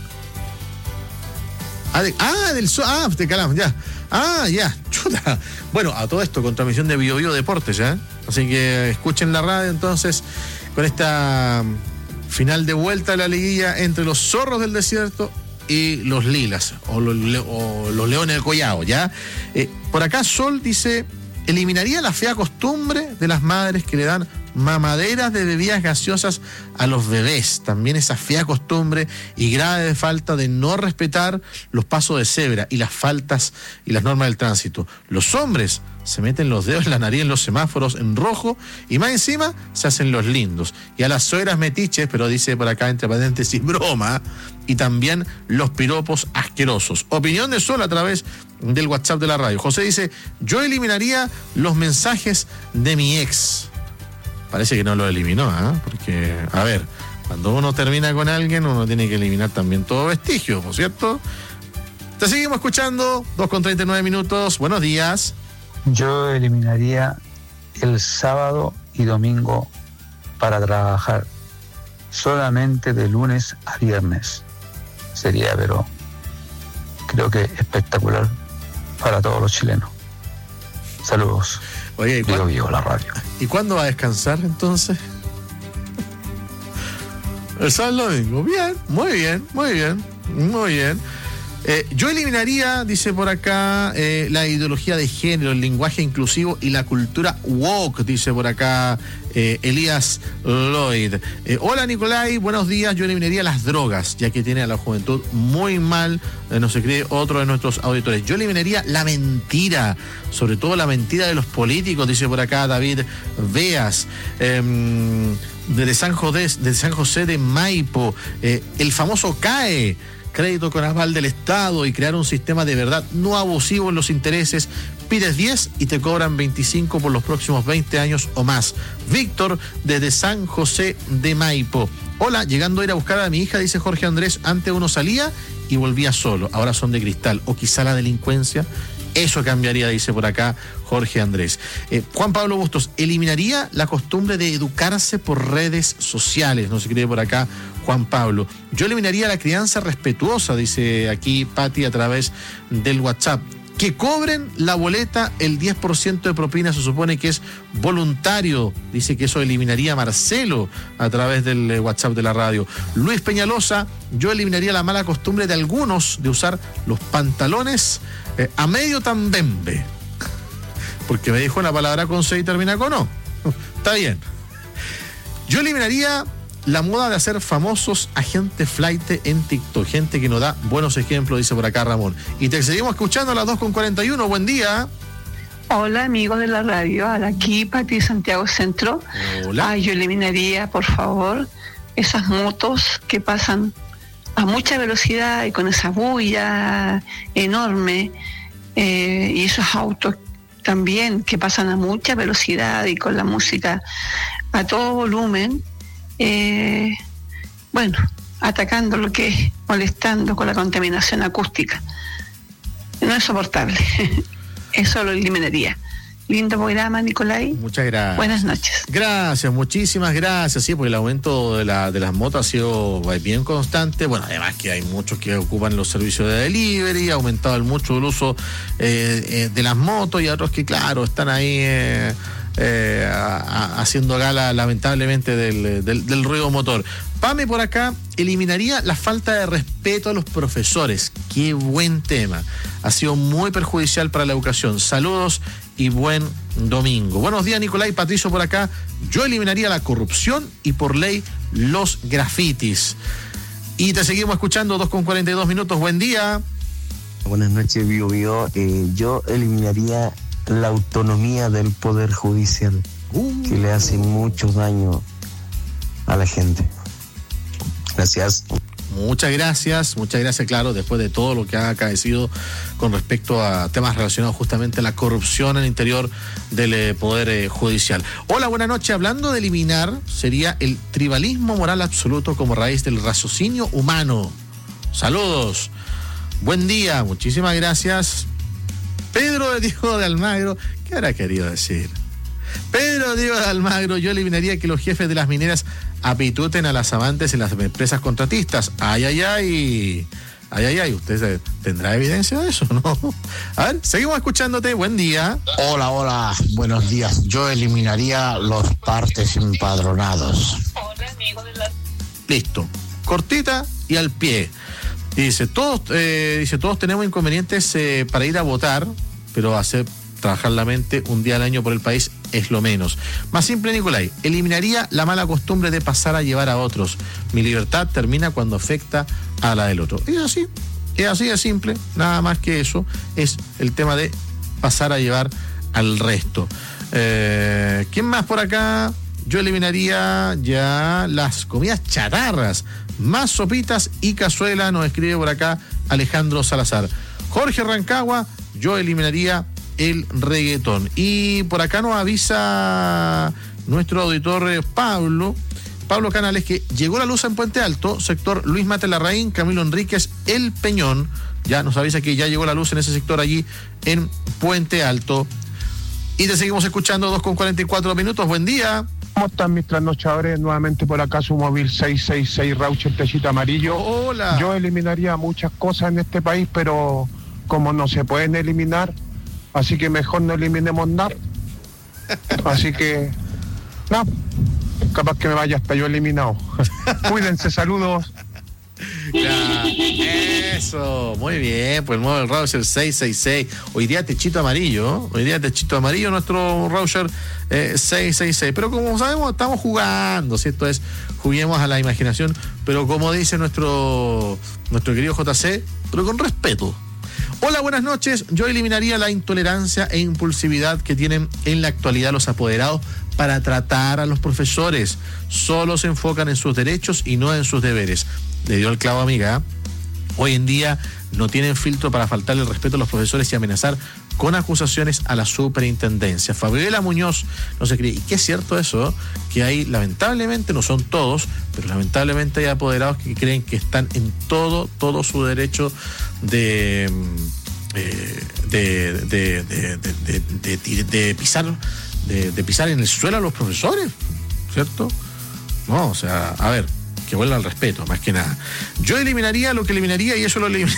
De Calama, ya. Ya, chuta. Bueno, a todo esto, con transmisión de Bio Bio Deportes, ¿ya? Así que escuchen la radio entonces con esta final de vuelta de la liguilla entre los zorros del desierto y los lilas, o los leones del Collao, ¿ya? Por acá Sol dice: eliminaría la fea costumbre de las madres que le dan mamaderas de bebidas gaseosas a los bebés. También esa fea costumbre y grave falta de no respetar los pasos de cebra y las faltas y las normas del tránsito. Los hombres se meten los dedos en la nariz en los semáforos en rojo y más encima se hacen los lindos. Y a las suegras metiches, pero dice por acá entre paréntesis broma, y también los piropos asquerosos. Opinión de Sol a través del WhatsApp de la radio. José dice, yo eliminaría los mensajes de mi ex. Parece que no lo eliminó, ¿eh? Porque, a ver, cuando uno termina con alguien, uno tiene que eliminar también todo vestigio, ¿no es cierto? Te seguimos escuchando, 2:39. Buenos días. Yo eliminaría el sábado y domingo para trabajar, solamente de lunes a viernes. Sería, pero creo que espectacular para todos los chilenos. Saludos. Oye, ¿y Vivo la radio. ¿Y cuándo va a descansar entonces? El sábado y domingo. Bien, muy bien, muy bien, muy bien. Yo eliminaría, dice por acá, la ideología de género, el lenguaje inclusivo y la cultura woke, dice por acá Elías Lloyd. Hola Nicolai, buenos días. Yo eliminaría las drogas, ya que tiene a la juventud muy mal, no se cree otro de nuestros auditores. Yo eliminaría la mentira, sobre todo la mentira de los políticos, dice por acá David Veas. De San José de Maipo, el famoso CAE, crédito con aval del Estado, y crear un sistema de verdad no abusivo en los intereses. Pides 10 y te cobran 25 por los próximos 20 años o más. Víctor, desde San José de Maipo. Hola, llegando a ir a buscar a mi hija, dice Jorge Andrés, antes uno salía y volvía solo, ahora son de cristal. O quizá la delincuencia, eso cambiaría, dice por acá Jorge Andrés. Juan Pablo Bustos, eliminaría la costumbre de educarse por redes sociales, no se cree por acá Juan Pablo. Yo eliminaría la crianza respetuosa, dice aquí Patti a través del WhatsApp. Que cobren la boleta, el 10% de propina se supone que es voluntario, dice que eso eliminaría Marcelo a través del WhatsApp de la radio. Luis Peñalosa, yo eliminaría la mala costumbre de algunos de usar los pantalones a medio tambembe, porque me dijo una palabra con C y termina con O. Está bien. Yo eliminaría la moda de hacer famosos a gente flaite en TikTok, gente que nos da buenos ejemplos, dice por acá Ramón. Y te seguimos escuchando a las 2:41. Buen día. Hola amigos de la radio, aquí Pati Santiago Centro. Hola. Yo eliminaría, por favor, esas motos que pasan a mucha velocidad y con esa bulla enorme, y esos autos también que pasan a mucha velocidad y con la música a todo volumen. Bueno, atacando lo que es, molestando con la contaminación acústica. No es soportable. Eso lo eliminaría. Lindo programa, Nicolai. Muchas gracias. Buenas noches. Gracias, muchísimas gracias. Sí, porque el aumento de las motos ha sido bien constante. Bueno, además que hay muchos que ocupan los servicios de delivery, ha aumentado mucho el uso de las motos, y otros que, claro, están ahí haciendo gala lamentablemente del ruido motor. Pame por acá, eliminaría la falta de respeto a los profesores. Qué buen tema. Ha sido muy perjudicial para la educación. Saludos y buen domingo. Buenos días, Nicolai. Patricio por acá. Yo eliminaría la corrupción y por ley los grafitis. Y te seguimos escuchando, 2:42. Buen día. Buenas noches, Bio. Yo eliminaría la autonomía del Poder Judicial, que le hace mucho daño a la gente. Gracias. Muchas gracias, claro, después de todo lo que ha acaecido con respecto a temas relacionados justamente a la corrupción al interior del Poder Judicial. Hola, buenas noches. Hablando de eliminar, sería el tribalismo moral absoluto como raíz del raciocinio humano. Saludos. Buen día, muchísimas gracias. Pedro Diego de Almagro, ¿qué habrá querido decir? Pedro Diego de Almagro, yo eliminaría que los jefes de las mineras apituten a las amantes en las empresas contratistas. Ay, ¿usted tendrá evidencia de eso, no? A ver, seguimos escuchándote, buen día. Hola, buenos días. Yo eliminaría los partes empadronados. Listo, cortita y al pie. Dice, todos tenemos inconvenientes para ir a votar, pero trabajar la mente un día al año por el país es lo menos. Más simple, Nicolai, eliminaría la mala costumbre de pasar a llevar a otros. Mi libertad termina cuando afecta a la del otro. Es así de simple, nada más que eso, es el tema de pasar a llevar al resto. ¿Quién más por acá? Yo eliminaría ya las comidas chatarras, más sopitas y cazuela, nos escribe por acá Alejandro Salazar. Jorge Rancagua, yo eliminaría el reggaetón. Y por acá nos avisa nuestro auditor Pablo Canales que llegó la luz en Puente Alto, sector Luis Mate Larraín, Camilo Enríquez, El Peñón. Ya nos avisa que ya llegó la luz en ese sector allí en Puente Alto. Y te seguimos escuchando 2:44. Buen día. ¿Cómo están mis trasnochadores? Nuevamente por acá su móvil 666 Raucher Techito Amarillo. Hola. Yo eliminaría muchas cosas en este país, pero como no se pueden eliminar, así que mejor no eliminemos nada. Así que, no, capaz que me vaya hasta yo eliminado. Cuídense, saludos. Ya, eso, muy bien, pues el nuevo Raucher 666. Hoy día techito amarillo, nuestro Raucher 666. Pero como sabemos, estamos jugando, si esto es, juguemos a la imaginación, pero como dice nuestro querido JC, pero con respeto. Hola, buenas noches. Yo eliminaría la intolerancia e impulsividad que tienen en la actualidad los apoderados para tratar a los profesores. Solo se enfocan en sus derechos y no en sus deberes. Le dio el clavo, amiga. Hoy en día no tienen filtro para faltarle el respeto a los profesores y amenazar con acusaciones a la superintendencia. Fabiola Muñoz no se cree. Y que es cierto eso, que hay, lamentablemente, no son todos, pero lamentablemente hay apoderados que creen que están en todo su derecho de pisar en el suelo a los profesores, ¿cierto? No, o sea, a ver, que vuelva al respeto, más que nada. Yo eliminaría lo que eliminaría y eso lo eliminaría.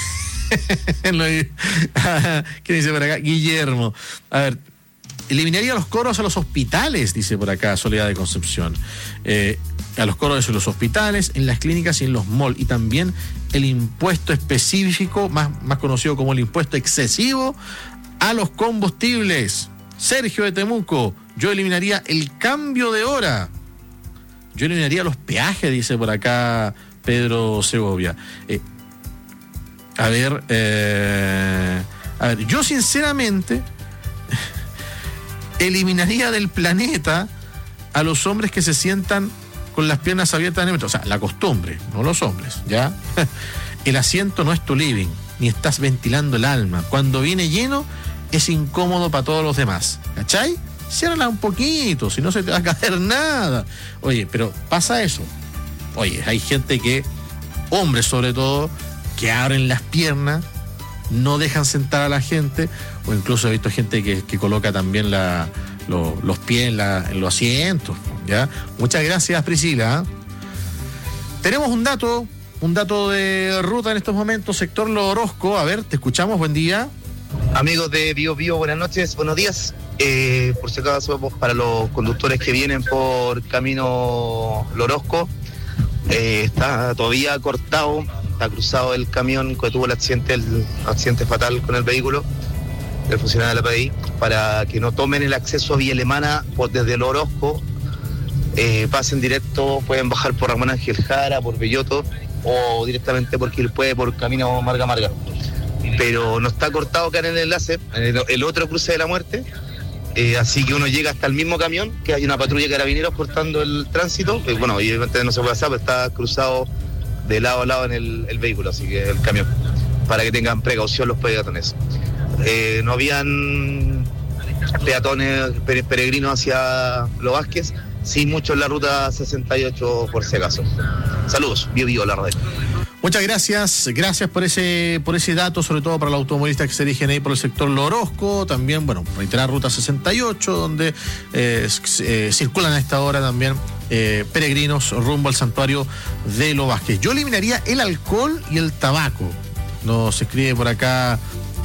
¿Qué dice por acá? Guillermo. A ver, eliminaría los coros a los hospitales, dice por acá Soledad de Concepción. A los coros de los hospitales, en las clínicas y en los malls. Y también el impuesto específico, más conocido como el impuesto excesivo, a los combustibles. Sergio de Temuco, yo eliminaría el cambio de hora. Yo eliminaría los peajes, dice por acá Pedro Segovia. A ver, yo sinceramente eliminaría del planeta a los hombres que se sientan con las piernas abiertas en el metro. O sea, la costumbre, no los hombres, ¿ya? El asiento no es tu living, ni estás ventilando el alma. Cuando viene lleno, es incómodo para todos los demás, ¿cachai? Ciérrala un poquito, si no se te va a caer nada. Oye, pero pasa eso. Oye, hay gente que, hombres sobre todo, que abren las piernas, no dejan sentar a la gente, o incluso he visto gente que coloca también los pies en los asientos, ¿ya? Muchas gracias, Priscila. Tenemos un dato de ruta en estos momentos, sector Lo Orozco. A ver, te escuchamos, buen día. Amigos de Bio Bio, buenas noches, buenos días. Por si acaso, para los conductores que vienen por camino Lo Orozco, está todavía cortado, está cruzado el camión que tuvo el accidente fatal con el vehículo del funcionario de la PDI, para que no tomen el acceso a Vía Alemana desde Lo Orozco, pasen directo, pueden bajar por Ramón Ángel Jara, por Belloto, o directamente por Quilpué, por camino Marga Marga. Pero no está cortado acá en el enlace, en el otro cruce de la muerte, así que uno llega hasta el mismo camión, que hay una patrulla de carabineros cortando el tránsito, y bueno, evidentemente no se puede pasar, pero está cruzado de lado a lado en el vehículo, así que el camión, para que tengan precaución los peatones. No habían peatones peregrinos hacia Los Vázquez, sí mucho en la ruta 68 por si acaso. Saludos, Bio la radio. Muchas gracias por ese dato, sobre todo para los automovilistas que se dirigen ahí por el sector Lo Orozco. También, bueno, reiterar ruta 68, donde circulan a esta hora también peregrinos rumbo al santuario de Los Vázquez. Yo eliminaría el alcohol y el tabaco. Nos escribe por acá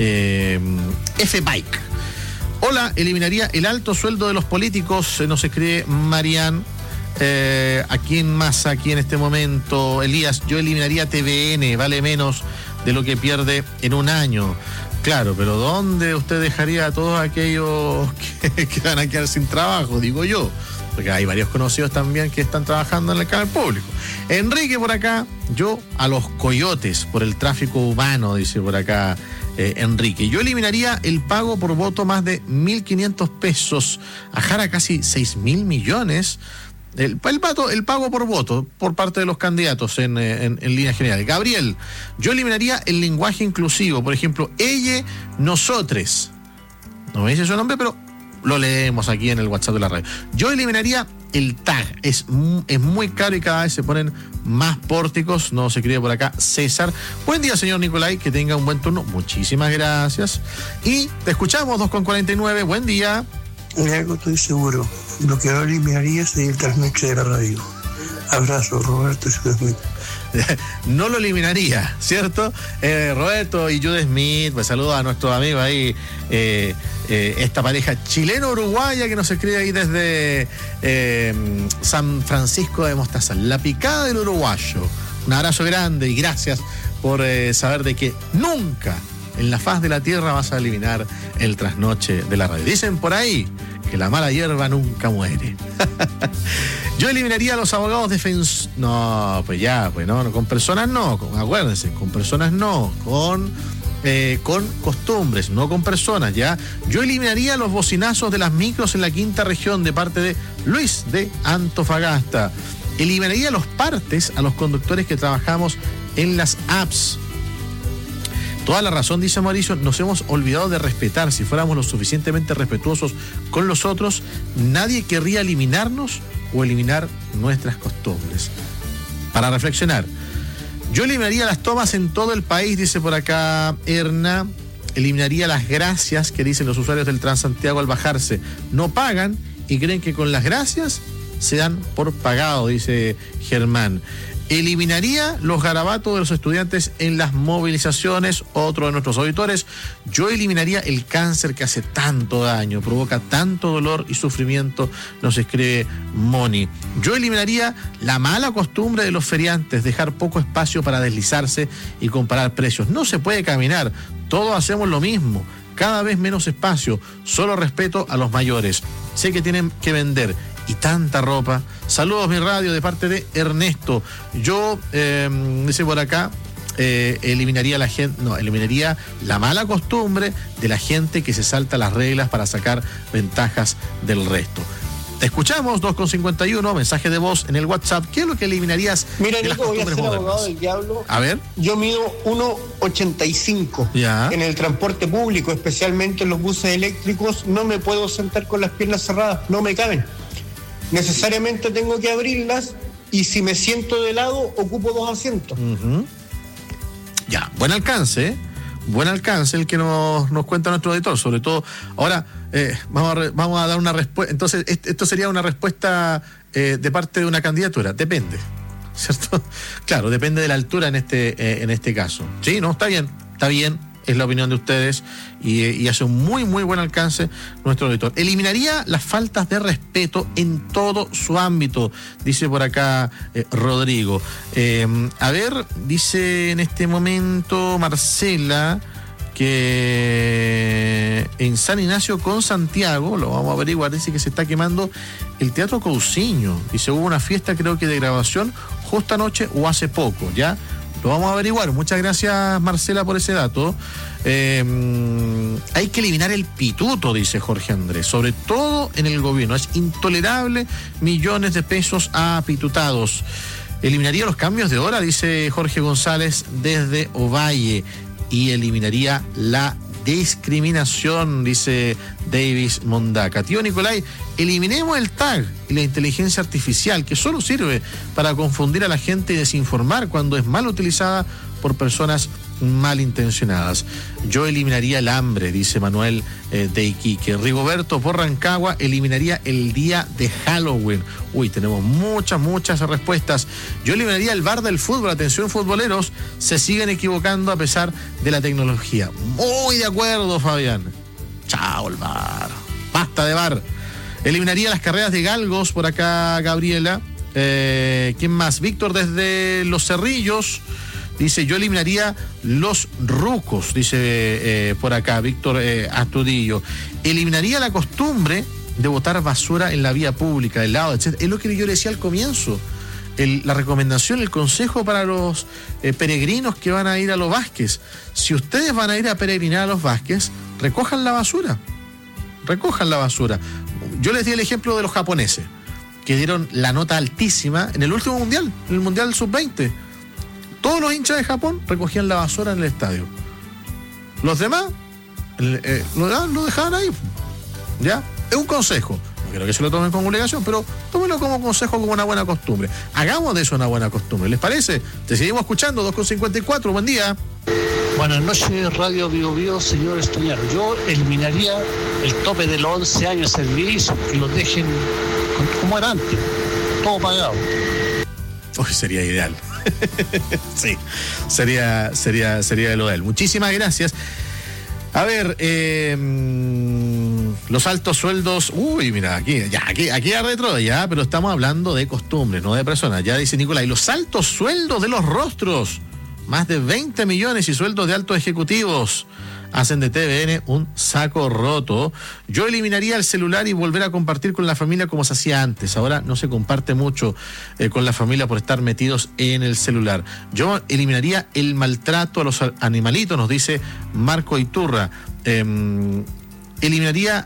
F-Bike. Hola, eliminaría el alto sueldo de los políticos, nos escribe Marian. ¿A quién más aquí en este momento? Elías, yo eliminaría TVN, vale menos de lo que pierde en un año. Claro, pero ¿dónde usted dejaría a todos aquellos que van a quedar sin trabajo? Digo yo. Porque hay varios conocidos también que están trabajando en el canal público. Enrique por acá, yo a los coyotes por el tráfico humano, dice por acá Enrique. Yo eliminaría el pago por voto más de 1.500 pesos, a casi 6.000 millones. El pago por voto por parte de los candidatos en línea general. Gabriel, yo eliminaría el lenguaje inclusivo, por ejemplo, ella, nosotres. No me dice su nombre, pero lo leemos aquí en el WhatsApp de la radio. Yo eliminaría el tag. Es muy caro y cada vez se ponen más pórticos. No se escribe por acá César. Buen día, señor Nicolai, que tenga un buen turno. Muchísimas gracias. Y te escuchamos, 2:49. Buen día. De algo estoy seguro. Lo que no eliminaría sería el trasnoche de la radio. Abrazo, Roberto y Jude Smith. No lo eliminaría, ¿cierto? Roberto y Jude Smith, pues saludos a nuestros amigos ahí, esta pareja chileno-uruguaya que nos escribe ahí desde San Francisco de Mostazal, la picada del uruguayo. Un abrazo grande y gracias por saber de que nunca en la faz de la tierra vas a eliminar el trasnoche de la radio. Dicen por ahí que la mala hierba nunca muere. Yo eliminaría a los abogados defensores. No, pues ya, pues no, con personas no, acuérdense, con personas no, con costumbres, no con personas, ya. Yo eliminaría los bocinazos de las micros en la quinta región de parte de Luis de Antofagasta. Eliminaría los partes a los conductores que trabajamos en las apps. Toda la razón, dice Mauricio, nos hemos olvidado de respetar. Si fuéramos lo suficientemente respetuosos con los otros, nadie querría eliminarnos o eliminar nuestras costumbres. Para reflexionar, yo eliminaría las tomas en todo el país, dice por acá Erna. Eliminaría las gracias que dicen los usuarios del Transantiago al bajarse. No pagan y creen que con las gracias se dan por pagado, dice Germán. Eliminaría los garabatos de los estudiantes en las movilizaciones, otro de nuestros auditores. Yo eliminaría el cáncer que hace tanto daño, provoca tanto dolor y sufrimiento, nos escribe Moni. Yo eliminaría la mala costumbre de los feriantes, dejar poco espacio para deslizarse y comparar precios. No se puede caminar, todos hacemos lo mismo, cada vez menos espacio, solo respeto a los mayores. Sé que tienen que vender y tanta ropa. Saludos, mi radio, de parte de Ernesto. Yo, dice por acá, eliminaría la mala costumbre de la gente que se salta las reglas para sacar ventajas del resto. Te escuchamos, 2:51, mensaje de voz en el WhatsApp. ¿Qué es lo que eliminarías? Mira, de Nico, voy a ser modernas? abogado del diablo. A ver. Yo mido 1,85. Ya. En el transporte público, especialmente en los buses eléctricos, no me puedo sentar con las piernas cerradas, no me caben. Necesariamente tengo que abrirlas y si me siento de lado, ocupo 2 asientos. Uh-huh. Ya, buen alcance el que nos cuenta nuestro editor, sobre todo. Ahora, vamos a dar una respuesta. Entonces, esto sería una respuesta de parte de una candidatura. Depende, ¿cierto? Claro, depende de la altura en este caso. Sí, no, está bien. Es la opinión de ustedes y hace un muy, muy buen alcance nuestro editor. Eliminaría las faltas de respeto en todo su ámbito, dice por acá Rodrigo. A ver, dice en este momento Marcela que en San Ignacio con Santiago, lo vamos a averiguar, dice que se está quemando el Teatro Cousiño. Dice, hubo una fiesta creo que de grabación justo anoche o hace poco, ¿ya? Lo vamos a averiguar. Muchas gracias, Marcela, por ese dato. Hay que eliminar el pituto, dice Jorge Andrés, sobre todo en el gobierno. Es intolerable millones de pesos a pitutados. Eliminaría los cambios de hora, dice Jorge González desde Ovalle. Y eliminaría la discriminación, dice Davis Mondaca. Tío Nicolai, eliminemos el tag y la inteligencia artificial, que solo sirve para confundir a la gente y desinformar cuando es mal utilizada por personas malintencionadas. Yo eliminaría el hambre, dice Manuel de Iquique. Rigoberto por Rancagua eliminaría el día de Halloween. Uy, tenemos muchas respuestas. Yo eliminaría el bar del fútbol. Atención, futboleros, se siguen equivocando a pesar de la tecnología. Muy de acuerdo, Fabián. Chao, el bar. Basta de bar. Eliminaría las carreras de galgos, por acá Gabriela. ¿Quién más? Víctor desde Los Cerrillos Dice, yo eliminaría los rucos, dice por acá Víctor Astudillo. Eliminaría la costumbre de botar basura en la vía pública, del lado, etc. Es lo que yo le decía al comienzo. La recomendación, el consejo para los peregrinos que van a ir a los Vázquez. Si ustedes van a ir a peregrinar a los Vázquez, recojan la basura. Recojan la basura. Yo les di el ejemplo de los japoneses, que dieron la nota altísima en el último mundial, en el Mundial Sub-20. Todos los hinchas de Japón recogían la basura en el estadio. Los demás lo dejaban ahí. ¿Ya? Es un consejo. No quiero que se lo tomen como obligación, pero tómenlo como consejo, como una buena costumbre. Hagamos de eso una buena costumbre. ¿Les parece? Te seguimos escuchando, 2:54. Buen día. Buenas noches, Radio Bio Bio, señor Estoñaro. Yo eliminaría el tope de los 11 años de servicio, que los dejen como era antes, todo pagado. Uy, sería ideal. Sí, sería lo de él. Muchísimas gracias. A ver, los altos sueldos. Uy, mira, aquí a retro ya, pero estamos hablando de costumbres, no de personas. Ya dice Nicolás, y los altos sueldos de los rostros. Más de 20 millones y sueldos de altos ejecutivos hacen de TVN un saco roto. Yo eliminaría el celular y volver a compartir con la familia como se hacía antes. Ahora no se comparte mucho con la familia por estar metidos en el celular. Yo eliminaría el maltrato a los animalitos, nos dice Marco Iturra. Eliminaría...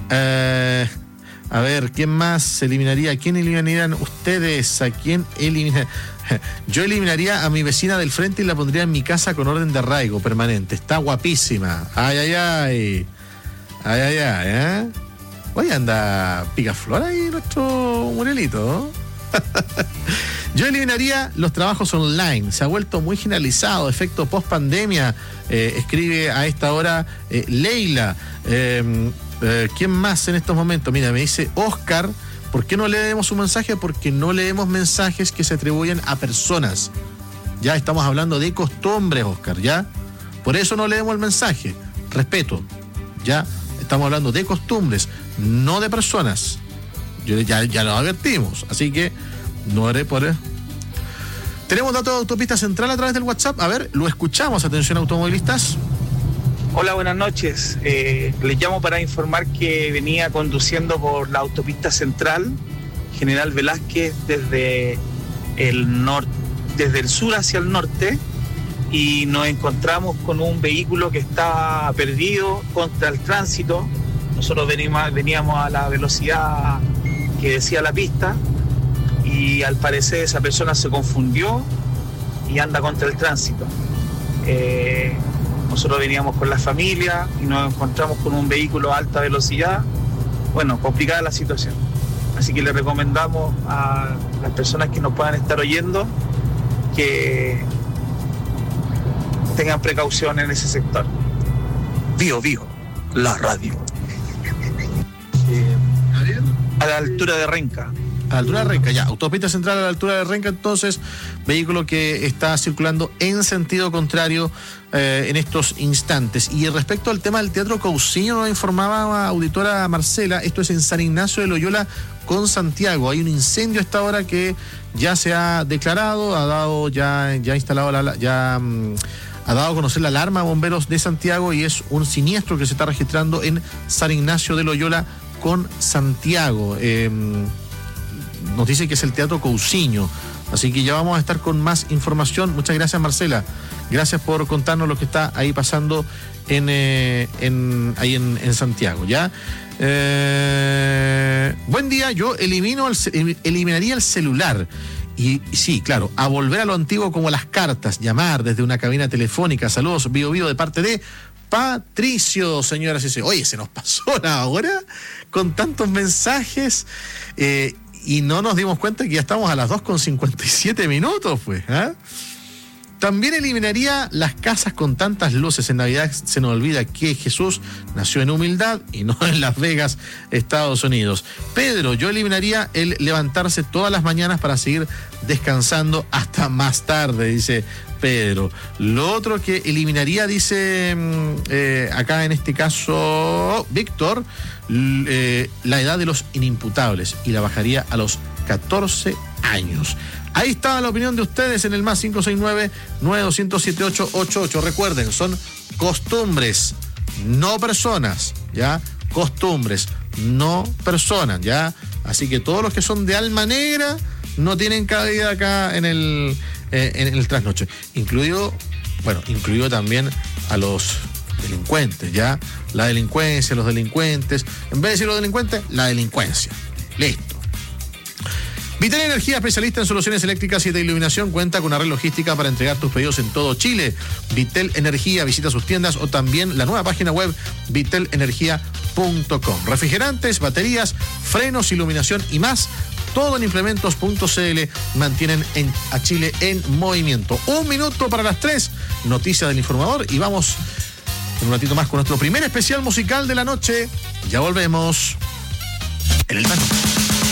a ver, ¿quién más eliminaría? ¿A quién eliminarían ustedes? ¿A quién eliminarían? Yo eliminaría a mi vecina del frente y la pondría en mi casa con orden de arraigo permanente. Está guapísima. Ay, ay, ay. Ay, ay, ay, ¿eh? Oye, anda Picaflor ahí nuestro Murielito. Yo eliminaría los trabajos online. Se ha vuelto muy generalizado, efecto post pandemia. Escribe a esta hora Leila. ¿Quién más en estos momentos? Mira, me dice Oscar. ¿Por qué no leemos un mensaje? Porque no leemos mensajes que se atribuyen a personas. Ya estamos hablando de costumbres, Oscar, ¿ya? Por eso no leemos el mensaje. Respeto, ¿ya? Estamos hablando de costumbres, no de personas. Ya lo advertimos, así que no haré por eso. Tenemos datos de Autopista Central a través del WhatsApp. A ver, lo escuchamos. Atención, automovilistas. Hola, buenas noches. Les llamo para informar que venía conduciendo por la Autopista Central, General Velázquez, desde el sur hacia el norte, y nos encontramos con un vehículo que estaba perdido contra el tránsito. Nosotros veníamos a la velocidad que decía la pista, y al parecer esa persona se confundió y anda contra el tránsito. Nosotros veníamos con la familia y nos encontramos con un vehículo a alta velocidad. Bueno, complicada la situación. Así que le recomendamos a las personas que nos puedan estar oyendo que tengan precaución en ese sector. Bio Bio, la radio. A la altura de Renca. A la altura de Renca, ya. Autopista Central a la altura de Renca, entonces, vehículo que está circulando en sentido contrario en estos instantes. Y respecto al tema del Teatro Cousiño, nos informaba auditora Marcela, esto es en San Ignacio de Loyola con Santiago. Hay un incendio a esta hora que ya se ha declarado, ha dado ha dado a conocer la alarma a bomberos de Santiago, y es un siniestro que se está registrando en San Ignacio de Loyola con Santiago. Nos dice que es el Teatro Cousiño, así que ya vamos a estar con más información. Muchas gracias, Marcela. Gracias por contarnos lo que está ahí pasando en Santiago, ¿ya? Buen día. Yo eliminaría el celular. Y sí, claro, a volver a lo antiguo como las cartas, llamar desde una cabina telefónica. Saludos, Bio Bio, de parte de Patricio, señoras y señores. Oye, se nos pasó la hora con tantos mensajes y no nos dimos cuenta que ya estamos a las 2:57, pues. También eliminaría las casas con tantas luces. En Navidad se nos olvida que Jesús nació en humildad y no en Las Vegas, Estados Unidos. Pedro, yo eliminaría el levantarse todas las mañanas para seguir descansando hasta más tarde, dice Pedro. Lo otro que eliminaría, dice acá en este caso Víctor, la edad de los inimputables, y la bajaría a los 14 años. Ahí está la opinión de ustedes en el más 569-9207-888. Recuerden, son costumbres, no personas, ¿ya? Costumbres, no personas, ¿ya? Así que todos los que son de alma negra no tienen cabida acá en el trasnoche. Incluido también a los delincuentes, ¿ya? La delincuencia, los delincuentes. En vez de decir los delincuentes, la delincuencia. Listo. Vitel Energía, especialista en soluciones eléctricas y de iluminación, cuenta con una red logística para entregar tus pedidos en todo Chile. Vitel Energía, visita sus tiendas o también la nueva página web vitelenergia.com. Refrigerantes, baterías, frenos, iluminación y más. Todo en implementos.cl mantienen a Chile en movimiento. 1 minuto para las 3. Noticia del informador y vamos en un ratito más con nuestro primer especial musical de la noche. Ya volvemos en el Trasnoche.